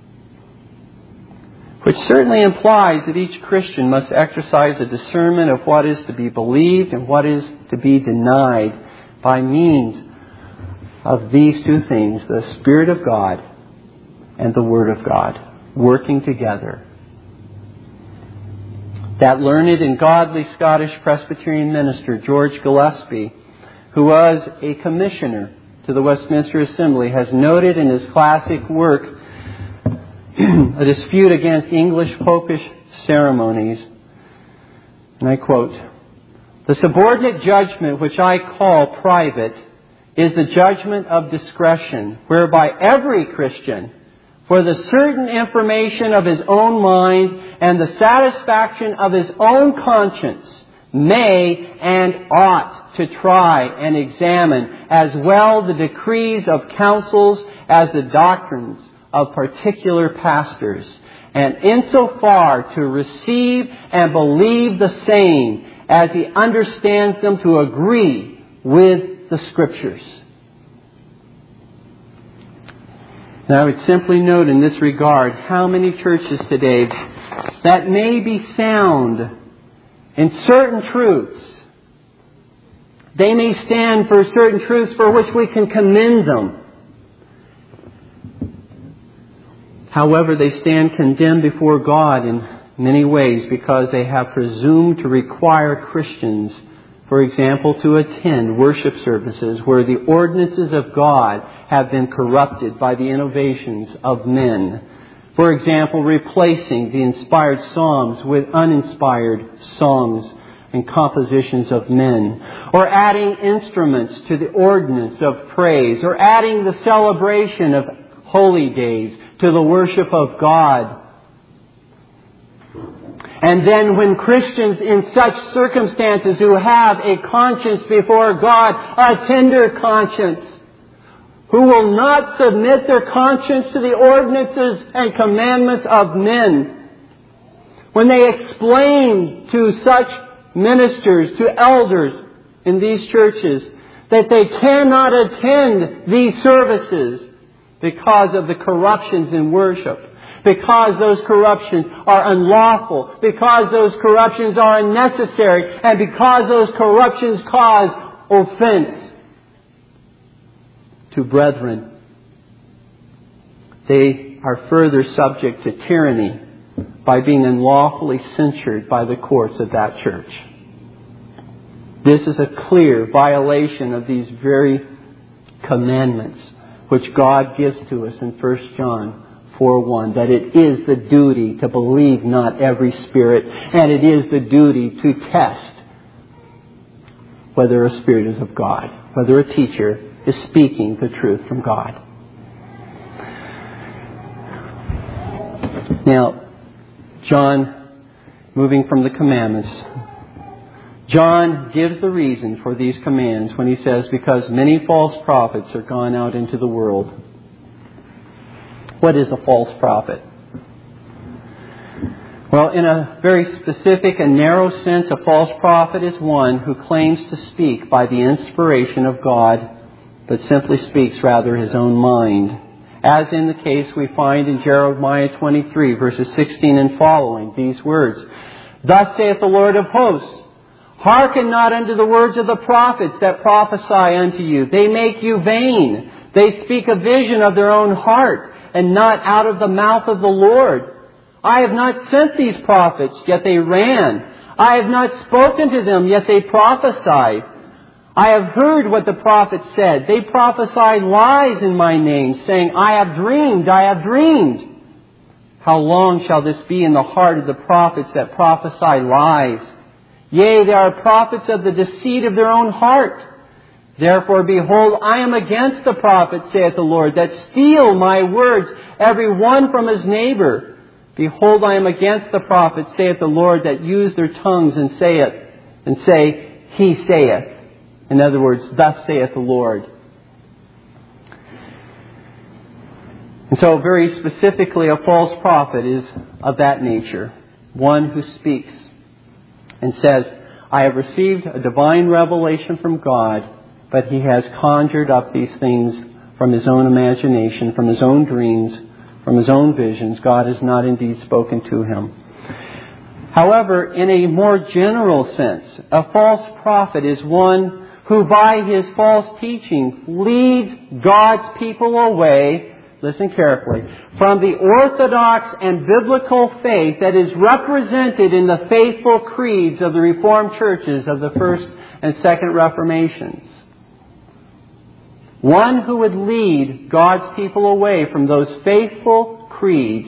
Which certainly implies that each Christian must exercise a discernment of what is to be believed and what is to be denied by means of these two things: the Spirit of God and the Word of God, working together. That learned and godly Scottish Presbyterian minister, George Gillespie, who was a commissioner to the Westminster Assembly, has noted in his classic work, A Dispute Against English Popish Ceremonies, and I quote, "The subordinate judgment which I call private is the judgment of discretion, whereby every Christian, for the certain information of his own mind and the satisfaction of his own conscience, may and ought to try and examine as well the decrees of councils as the doctrines of particular pastors, and insofar to receive and believe the same as he understands them to agree with the Scriptures. And I would simply note in this regard how many churches today that may be sound in certain truths. They may stand for certain truths for which we can commend them. However, they stand condemned before God in many ways because they have presumed to require Christians, for example, to attend worship services where the ordinances of God have been corrupted by the innovations of men. For example, replacing the inspired psalms with uninspired songs and compositions of men, or adding instruments to the ordinance of praise, or adding the celebration of holy days to the worship of God. And then when Christians in such circumstances who have a conscience before God, a tender conscience, who will not submit their conscience to the ordinances and commandments of men, when they explain to such ministers, to elders in these churches, that they cannot attend these services because of the corruptions in worship, because those corruptions are unlawful, because those corruptions are unnecessary, and because those corruptions cause offense to brethren, they are further subject to tyranny by being unlawfully censured by the courts of that church. This is a clear violation of these very commandments which God gives to us in First John four one, that it is the duty to believe not every spirit, and it is the duty to test whether a spirit is of God, whether a teacher is speaking the truth from God. Now, John, moving from the commandments, John gives the reason for these commands when he says, because many false prophets are gone out into the world. What is a false prophet? Well, in a very specific and narrow sense, a false prophet is one who claims to speak by the inspiration of God, but simply speaks rather his own mind. As in the case we find in Jeremiah twenty-three, verses sixteen and following, these words, Thus saith the Lord of hosts, Hearken not unto the words of the prophets that prophesy unto you. They make you vain. They speak a vision of their own heart, and not out of the mouth of the Lord. I have not sent these prophets, yet they ran. I have not spoken to them, yet they prophesied. I have heard what the prophets said. They prophesied lies in my name, saying, I have dreamed, I have dreamed. How long shall this be in the heart of the prophets that prophesy lies? Yea, they are prophets of the deceit of their own heart. Therefore, behold, I am against the prophets, saith the Lord, that steal my words, every one from his neighbor. Behold, I am against the prophets, saith the Lord, that use their tongues and say it, and say, He saith. In other words, thus saith the Lord. And so, very specifically, a false prophet is of that nature. One who speaks and says, I have received a divine revelation from God, but he has conjured up these things from his own imagination, from his own dreams, from his own visions. God has not indeed spoken to him. However, in a more general sense, a false prophet is one who by his false teaching leads God's people away, listen carefully, from the orthodox and biblical faith that is represented in the faithful creeds of the Reformed churches of the First and Second Reformations. One who would lead God's people away from those faithful creeds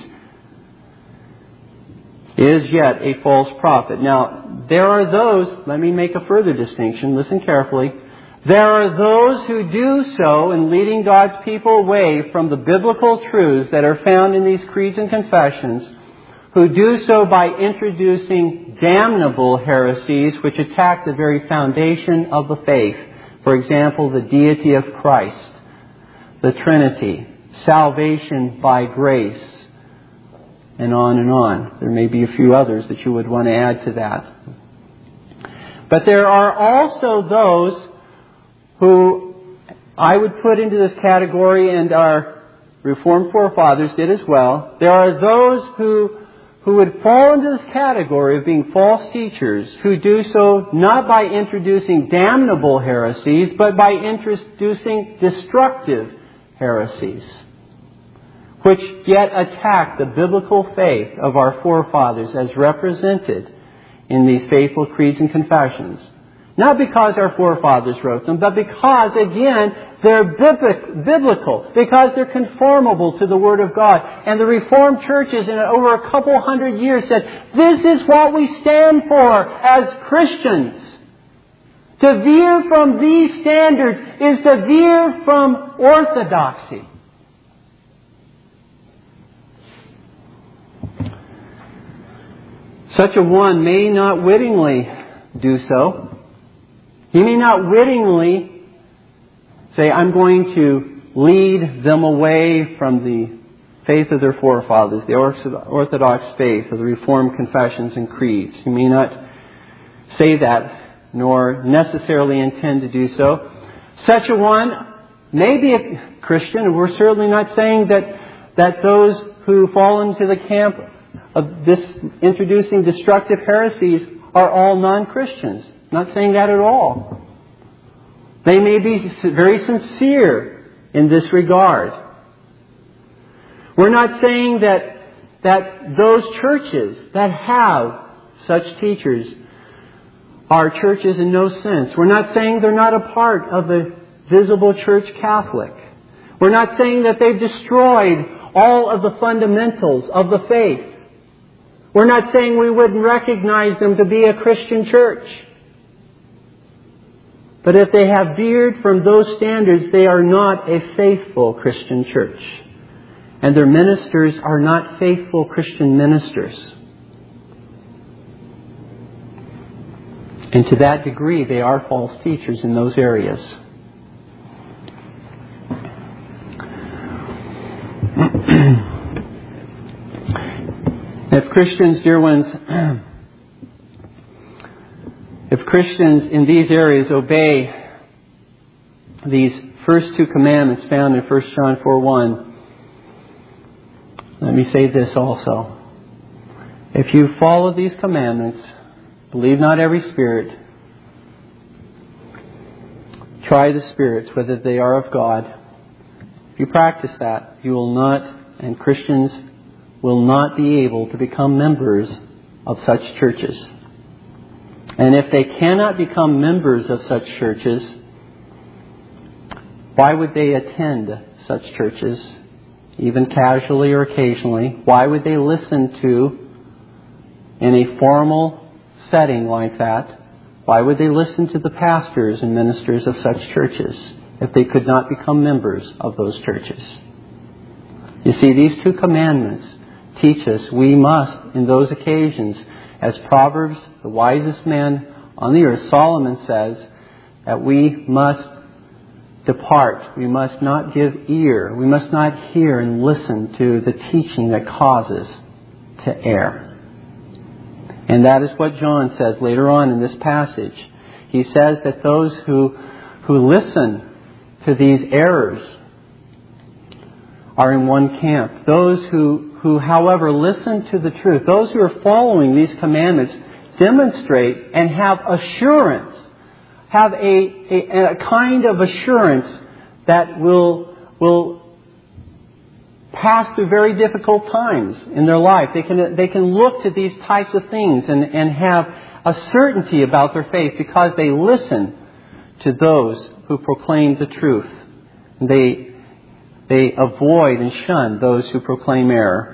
is yet a false prophet. Now, there are those, let me make a further distinction, listen carefully. There are those who do so in leading God's people away from the biblical truths that are found in these creeds and confessions, who do so by introducing damnable heresies which attack the very foundation of the faith. For example, the deity of Christ, the Trinity, salvation by grace, and on and on. There may be a few others that you would want to add to that. But there are also those who I would put into this category, and our Reformed forefathers did as well. There are those who who would fall into this category of being false teachers, who do so not by introducing damnable heresies, but by introducing destructive heresies, which yet attack the biblical faith of our forefathers as represented in these faithful creeds and confessions. Not because our forefathers wrote them, but because, again, they're biblical, because they're conformable to the Word of God. And the Reformed churches in over a couple hundred years said, this is what we stand for as Christians. To veer from these standards is to veer from orthodoxy. Such a one may not wittingly do so. He may not wittingly say, I'm going to lead them away from the faith of their forefathers, the Orthodox faith of the Reformed confessions and creeds. He may not say that, nor necessarily intend to do so. Such a one may be a Christian, and we're certainly not saying that, that those who fall into the camp of this introducing destructive heresies are all non-Christians. Not saying that at all. They may be very sincere in this regard. We're not saying that, that those churches that have such teachers are churches in no sense. We're not saying they're not a part of the visible church Catholic. We're not saying that they've destroyed all of the fundamentals of the faith. We're not saying we wouldn't recognize them to be a Christian church. But if they have veered from those standards, they are not a faithful Christian church. And their ministers are not faithful Christian ministers. And to that degree, they are false teachers in those areas. If Christians, dear ones, if Christians in these areas obey these first two commandments found in First John four one, let me say this also. If you follow these commandments, believe not every spirit, try the spirits whether they are of God. If you practice that, you will not, and Christians will not be able to become members of such churches. And if they cannot become members of such churches, why would they attend such churches, even casually or occasionally? Why would they listen to, in a formal setting like that, why would they listen to the pastors and ministers of such churches if they could not become members of those churches? You see, these two commandments teach us we must, in those occasions, as Proverbs, the wisest man on the earth, Solomon says, that we must depart. We must not give ear. We must not hear and listen to the teaching that causes to err. And that is what John says later on in this passage. He says that those who, who listen to these errors are in one camp. Those who, who, however, listen to the truth, those who are following these commandments, demonstrate and have assurance, have a, a, a kind of assurance that will, will pass through very difficult times in their life. They can, they can look to these types of things and, and have a certainty about their faith because they listen to those who proclaim the truth. They They avoid and shun those who proclaim error.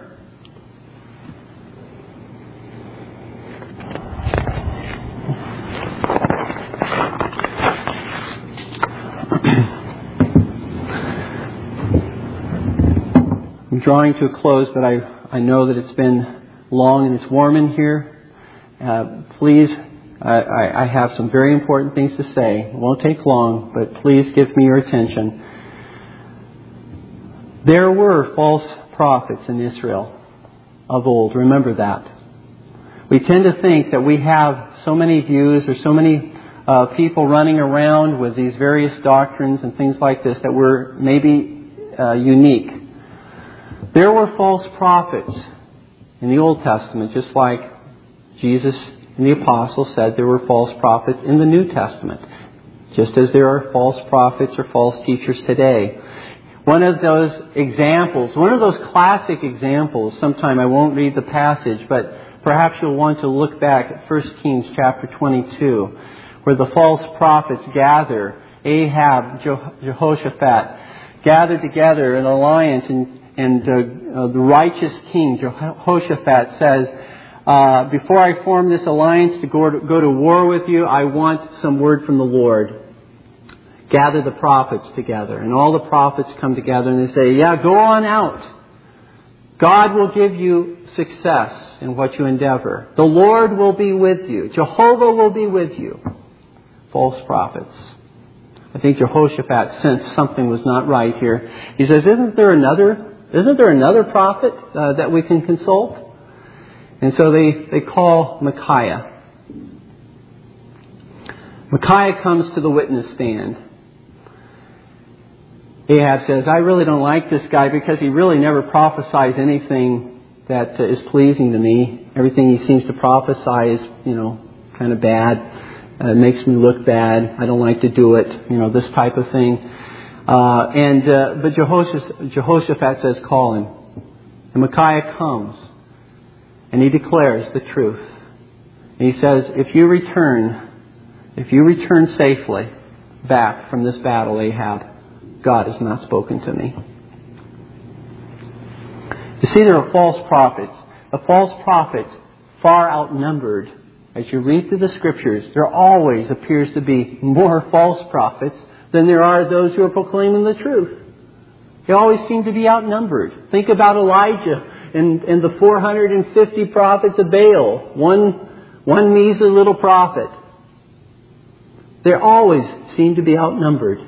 I'm drawing to a close, but I, I know that it's been long and it's warm in here. Uh, please, I, I, I have some very important things to say. It won't take long, but please give me your attention. There were false prophets in Israel. of old. Remember that. We tend to think that we have so many views or so many uh, people running around with these various doctrines and things like this that we're maybe uh, unique. There were false prophets in the Old Testament, just like Jesus and the apostles said there were false prophets in the New Testament, just as there are false prophets or false teachers today. One of those examples, one of those classic examples, sometime I won't read the passage, but perhaps you'll want to look back at First Kings chapter twenty-two, where the false prophets gather. Ahab, Jehoshaphat, gather together an alliance, and, and uh, uh, the righteous king, Jehoshaphat, says, uh, before I form this alliance to go, to go to war with you, I want some word from the Lord. Gather the prophets together. And all the prophets come together and they say, yeah, go on out. God will give you success in what you endeavor. The Lord will be with you. Jehovah will be with you. False prophets. I think Jehoshaphat sensed something was not right here. He says, isn't there another, isn't there another prophet uh, that we can consult? And so they, they call Micaiah. Micaiah comes to the witness stand. Ahab says, I really don't like this guy because he really never prophesies anything that uh, is pleasing to me. Everything he seems to prophesy is, you know, kind of bad. Uh, it makes me look bad. I don't like to do it. You know, this type of thing. Uh, and uh, but Jehoshaphat, Jehoshaphat says, call him. And Micaiah comes. And he declares the truth. And he says, if you return, if you return safely back from this battle, Ahab, God has not spoken to me. You see, there are false prophets. The false prophets far outnumbered. As you read through the Scriptures, there always appears to be more false prophets than there are those who are proclaiming the truth. They always seem to be outnumbered. Think about Elijah and, and the four hundred fifty prophets of Baal. One, one measly little prophet. They always seem to be outnumbered.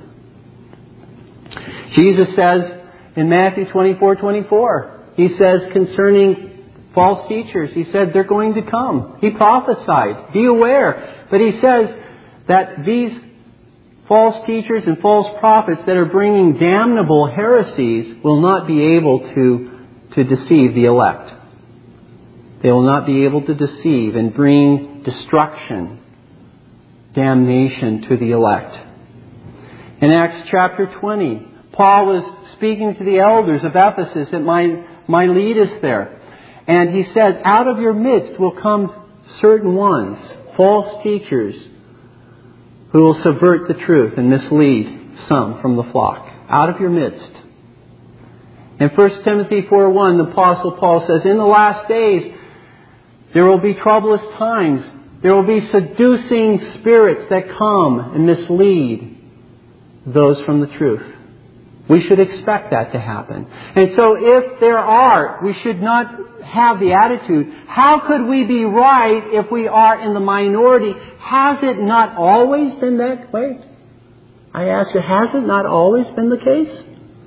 Jesus says in Matthew twenty-four twenty-four, He says concerning false teachers, He said they're going to come. He prophesied. Be aware. But He says that these false teachers and false prophets that are bringing damnable heresies will not be able to, to deceive the elect. They will not be able to deceive and bring destruction, damnation to the elect. In Acts chapter twenty, Paul was speaking to the elders of Ephesus at Miletus there. And he said, out of your midst will come certain ones, false teachers, who will subvert the truth and mislead some from the flock. Out of your midst. In First Timothy four one, the Apostle Paul says, in the last days, there will be troublous times. There will be seducing spirits that come and mislead those from the truth. We should expect that to happen. And so if there are, we should not have the attitude, how could we be right if we are in the minority? Has it not always been that way? I ask you, has it not always been the case?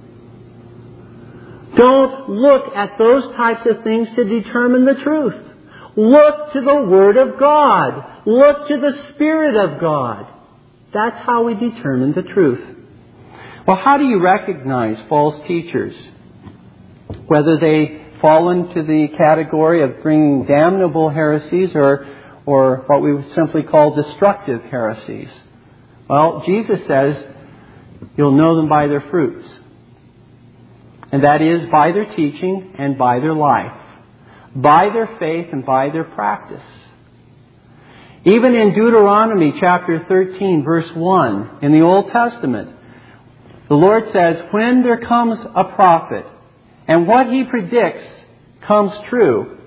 Don't look at those types of things to determine the truth. Look to the Word of God. Look to the Spirit of God. That's how we determine the truth. Well, how do you recognize false teachers? Whether they fall into the category of bringing damnable heresies or, or what we would simply call destructive heresies. Well, Jesus says you'll know them by their fruits. And that is by their teaching and by their life. By their faith and by their practice. Even in Deuteronomy chapter thirteen, verse one, in the Old Testament, the Lord says, when there comes a prophet and what he predicts comes true.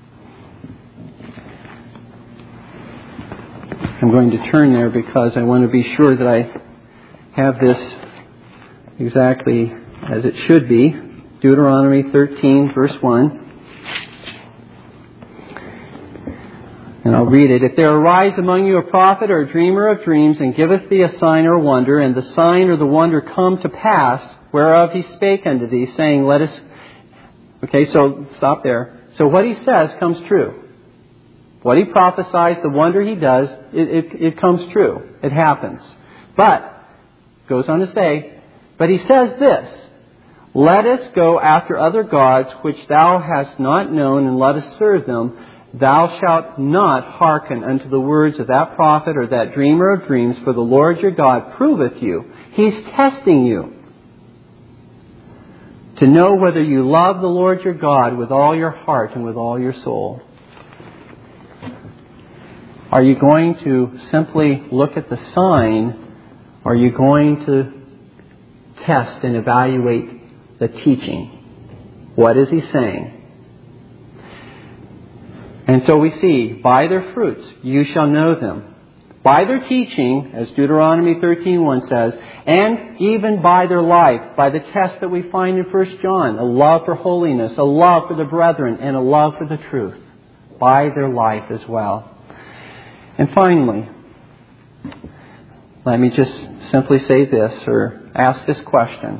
I'm going to turn there because I want to be sure that I have this exactly as it should be. Deuteronomy thirteen, verse one. And I'll read it. If there arise among you a prophet or a dreamer of dreams, and giveth thee a sign or wonder, and the sign or the wonder come to pass, whereof he spake unto thee, saying, let us... Okay, so stop there. So what he says comes true. What he prophesies, the wonder he does, it, it, it comes true. It happens. But, goes on to say, but he says this, let us go after other gods which thou hast not known, and let us serve them. Thou shalt not hearken unto the words of that prophet or that dreamer of dreams, for the Lord your God proveth you. He's testing you to know whether you love the Lord your God with all your heart and with all your soul. Are you going to simply look at the sign, or are you going to test and evaluate the teaching? What is he saying? And so we see, by their fruits you shall know them. By their teaching, as Deuteronomy thirteen one says, and even by their life, by the test that we find in First John, a love for holiness, a love for the brethren, and a love for the truth. By their life as well. And finally, let me just simply say this, or ask this question.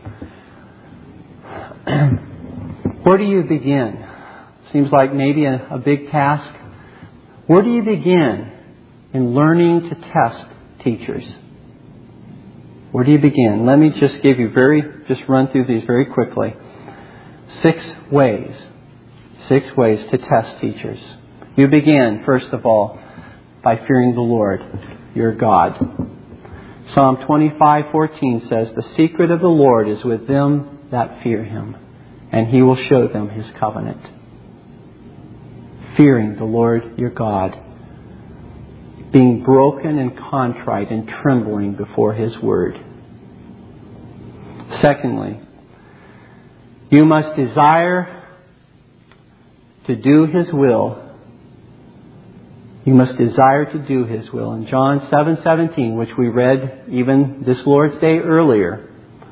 Where do you begin? Seems like maybe a, a big task. Where do you begin in learning to test teachers? Where do you begin? Let me just give you very, just run through these very quickly. Six ways. Six ways to test teachers. You begin, first of all, by fearing the Lord, your God. Psalm twenty-five fourteen says, the secret of the Lord is with them that fear Him, and He will show them His covenant. Fearing the Lord your God. Being broken and contrite and trembling before His Word. Secondly, you must desire to do His will. You must desire to do His will. In John seven seventeen, which we read even this Lord's Day earlier,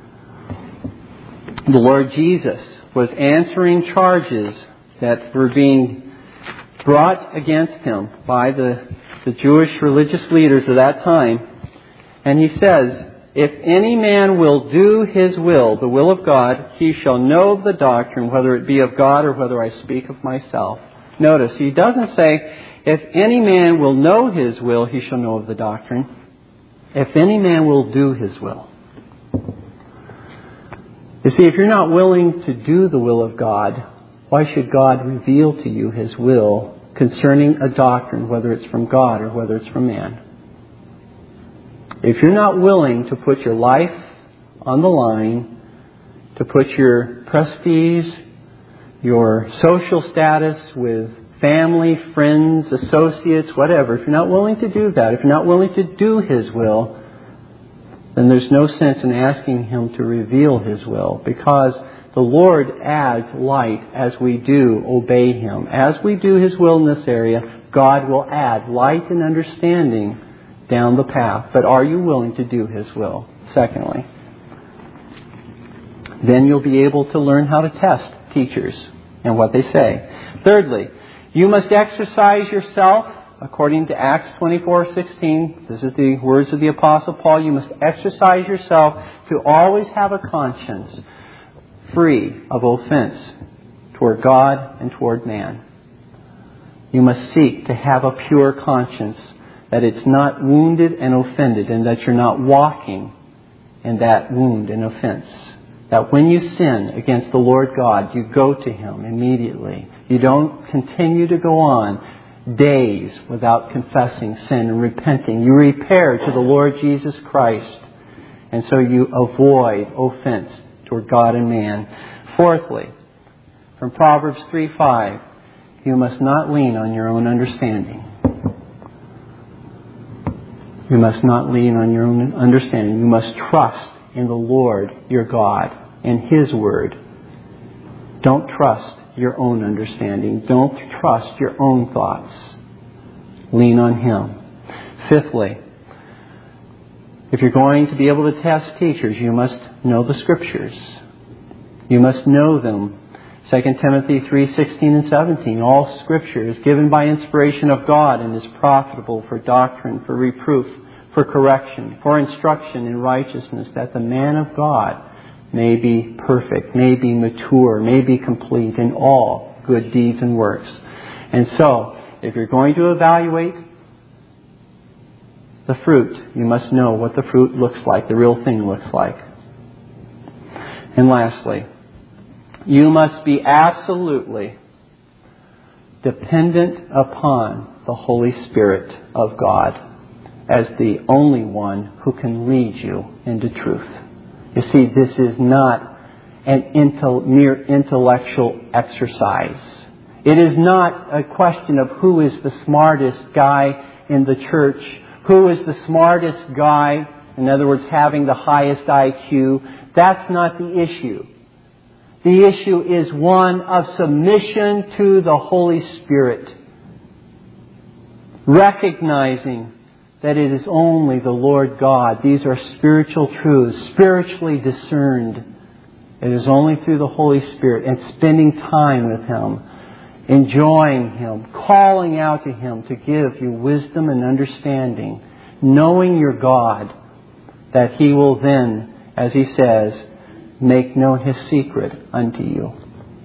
the Lord Jesus was answering charges that were being brought against Him by the, the Jewish religious leaders of that time. And He says, if any man will do His will, the will of God, he shall know of the doctrine, whether it be of God or whether I speak of myself. Notice, He doesn't say, if any man will know His will, he shall know of the doctrine. If any man will do His will. You see, if you're not willing to do the will of God, why should God reveal to you His will concerning a doctrine, whether it's from God or whether it's from man? If you're not willing to put your life on the line, to put your prestige, your social status with family, friends, associates, whatever, if you're not willing to do that, if you're not willing to do His will, then there's no sense in asking Him to reveal His will, because the Lord adds light as we do obey Him. As we do His will in this area, God will add light and understanding down the path. But are you willing to do His will? Secondly, then you'll be able to learn how to test teachers and what they say. Thirdly, you must exercise yourself, according to Acts twenty-four sixteen. This is the words of the Apostle Paul. You must exercise yourself to always have a conscience free of offense toward God and toward man. You must seek to have a pure conscience, that it's not wounded and offended, and that you're not walking in that wound and offense. That when you sin against the Lord God, you go to Him immediately. You don't continue to go on days without confessing sin and repenting. You repair to the Lord Jesus Christ. And so you avoid offense toward God and man. Fourthly, from Proverbs three five, you must not lean on your own understanding. You must not lean on your own understanding. You must trust in the Lord your God and His Word. Don't trust your own understanding. Don't trust your own thoughts. Lean on Him. Fifthly, if you're going to be able to test teachers, you must know the Scriptures. You must know them. Second Timothy three sixteen and seventeen. All Scripture is given by inspiration of God and is profitable for doctrine, for reproof, for correction, for instruction in righteousness, that the man of God may be perfect, may be mature, may be complete in all good deeds and works. And so, if you're going to evaluate the fruit, you must know what the fruit looks like, the real thing looks like. And lastly, you must be absolutely dependent upon the Holy Spirit of God as the only one who can lead you into truth. You see, this is not an intel, mere intellectual exercise. It is not a question of who is the smartest guy in the church, who is the smartest guy, in other words, having the highest I Q. That's not the issue. The issue is one of submission to the Holy Spirit. Recognizing that it is only the Lord God. These are spiritual truths, spiritually discerned. It is only through the Holy Spirit and spending time with Him, enjoying Him, calling out to Him to give you wisdom and understanding, knowing your God, that He will then, as He says, make known His secret unto you.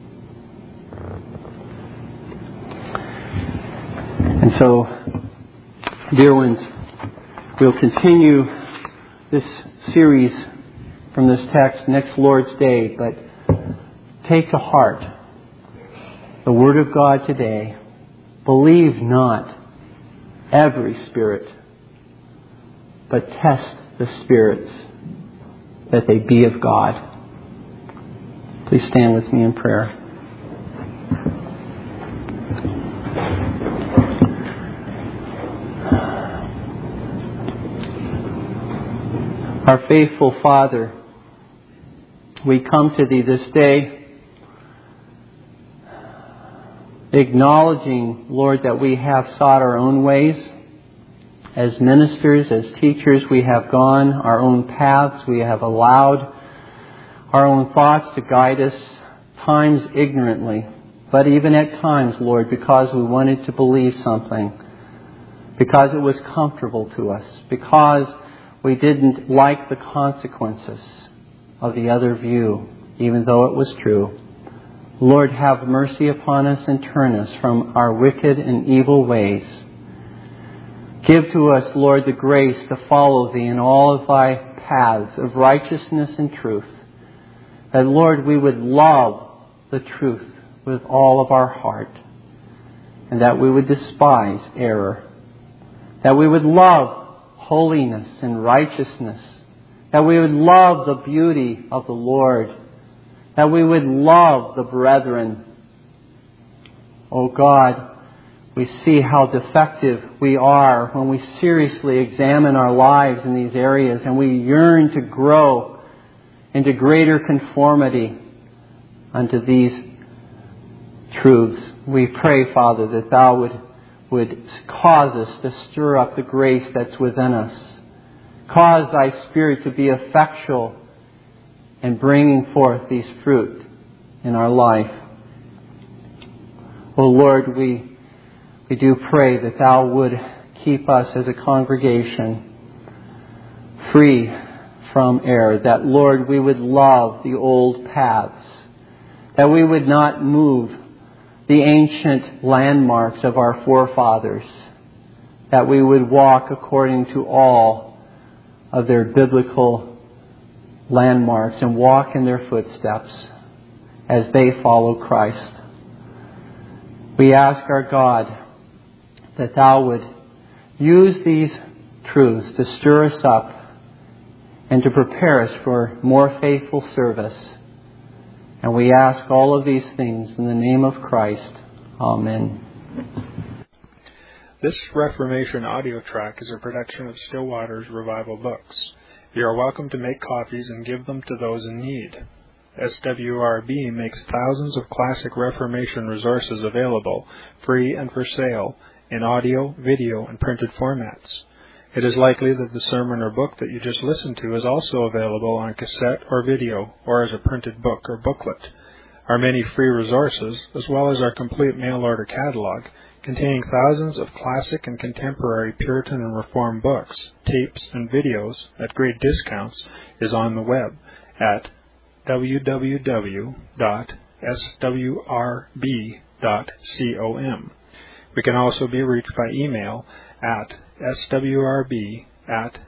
And so, dear ones, we'll continue this series from this text next Lord's Day, but take to heart the Word of God today. Believe not every spirit, but test the spirits that they be of God. Please stand with me in prayer. Our faithful Father, we come to Thee this day acknowledging, Lord, that we have sought our own ways. As ministers, as teachers, we have gone our own paths. We have allowed our own thoughts to guide us, times ignorantly, but even at times, Lord, because we wanted to believe something, because it was comfortable to us, because we didn't like the consequences of the other view, even though it was true. Lord, have mercy upon us and turn us from our wicked and evil ways. Give to us, Lord, the grace to follow Thee in all of Thy paths of righteousness and truth. That, Lord, we would love the truth with all of our heart. And that we would despise error. That we would love holiness and righteousness. That we would love the beauty of the Lord. That we would love the brethren. Oh God, we see how defective we are when we seriously examine our lives in these areas, and we yearn to grow into greater conformity unto these truths. We pray, Father, that Thou would, would cause us to stir up the grace that's within us. Cause Thy Spirit to be effectual in bringing forth these fruit in our life. Oh Lord, we, we do pray that Thou would keep us as a congregation free from error. That, Lord, we would love the old paths. That we would not move the ancient landmarks of our forefathers. That we would walk according to all of their biblical landmarks and walk in their footsteps as they follow Christ. We ask our God that Thou would use these truths to stir us up and to prepare us for more faithful service. And we ask all of these things in the name of Christ. Amen. This Reformation audio track is a production of Still Waters Revival Books. You are welcome to make copies and give them to those in need. S W R B makes thousands of classic Reformation resources available, free and for sale, in audio, video, and printed formats. It is likely that the sermon or book that you just listened to is also available on cassette or video, or as a printed book or booklet. Our many free resources, as well as our complete mail-order catalog, containing thousands of classic and contemporary Puritan and Reformed books, tapes, and videos at great discounts, is on the web at w w w dot s w r b dot com. We can also be reached by email at swrb at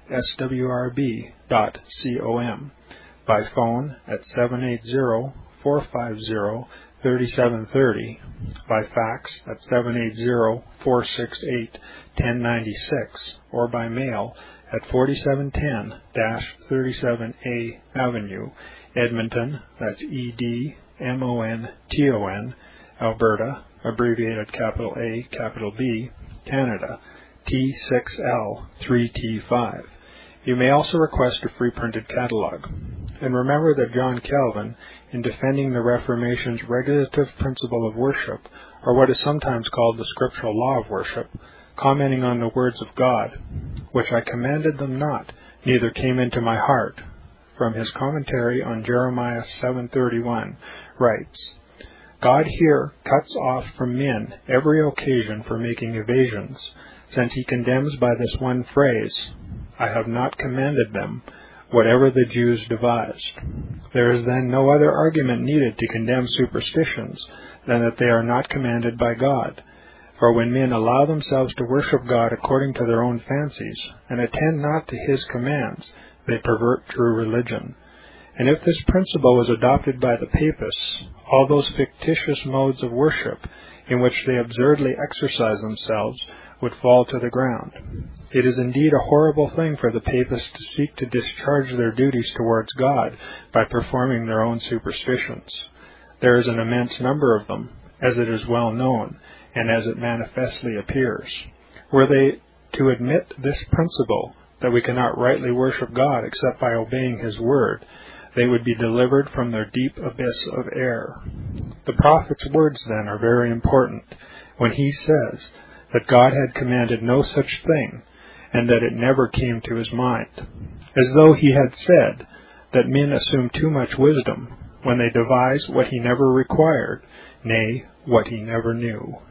swrb dot com, by phone at seven eight zero, four five zero, three seven three zero, by fax at seven eight zero, four six eight, one zero nine six, or by mail at forty-seven ten thirty-seven A Avenue, Edmonton, that's E D M O N T O N, Alberta, abbreviated capital A, capital B, Canada, T six L three T five. You may also request a free printed catalog. And remember that John Calvin, in defending the Reformation's regulative principle of worship, or what is sometimes called the scriptural law of worship, commenting on the words of God, which I commanded them not, neither came into my heart, from his commentary on Jeremiah seven thirty-one, writes, God here cuts off from men every occasion for making evasions, since he condemns by this one phrase, I have not commanded them, whatever the Jews devised. There is then no other argument needed to condemn superstitions than that they are not commanded by God. For when men allow themselves to worship God according to their own fancies, and attend not to his commands, they pervert true religion. And if this principle was adopted by the papists, all those fictitious modes of worship in which they absurdly exercise themselves would fall to the ground. It is indeed a horrible thing for the papists to seek to discharge their duties towards God by performing their own superstitions. There is an immense number of them, as it is well known, and as it manifestly appears. Were they to admit this principle, that we cannot rightly worship God except by obeying his word, they would be delivered from their deep abyss of error. The prophet's words, then, are very important, when he says that God had commanded no such thing, and that it never came to his mind, as though he had said that men assume too much wisdom when they devise what he never required, nay, what he never knew.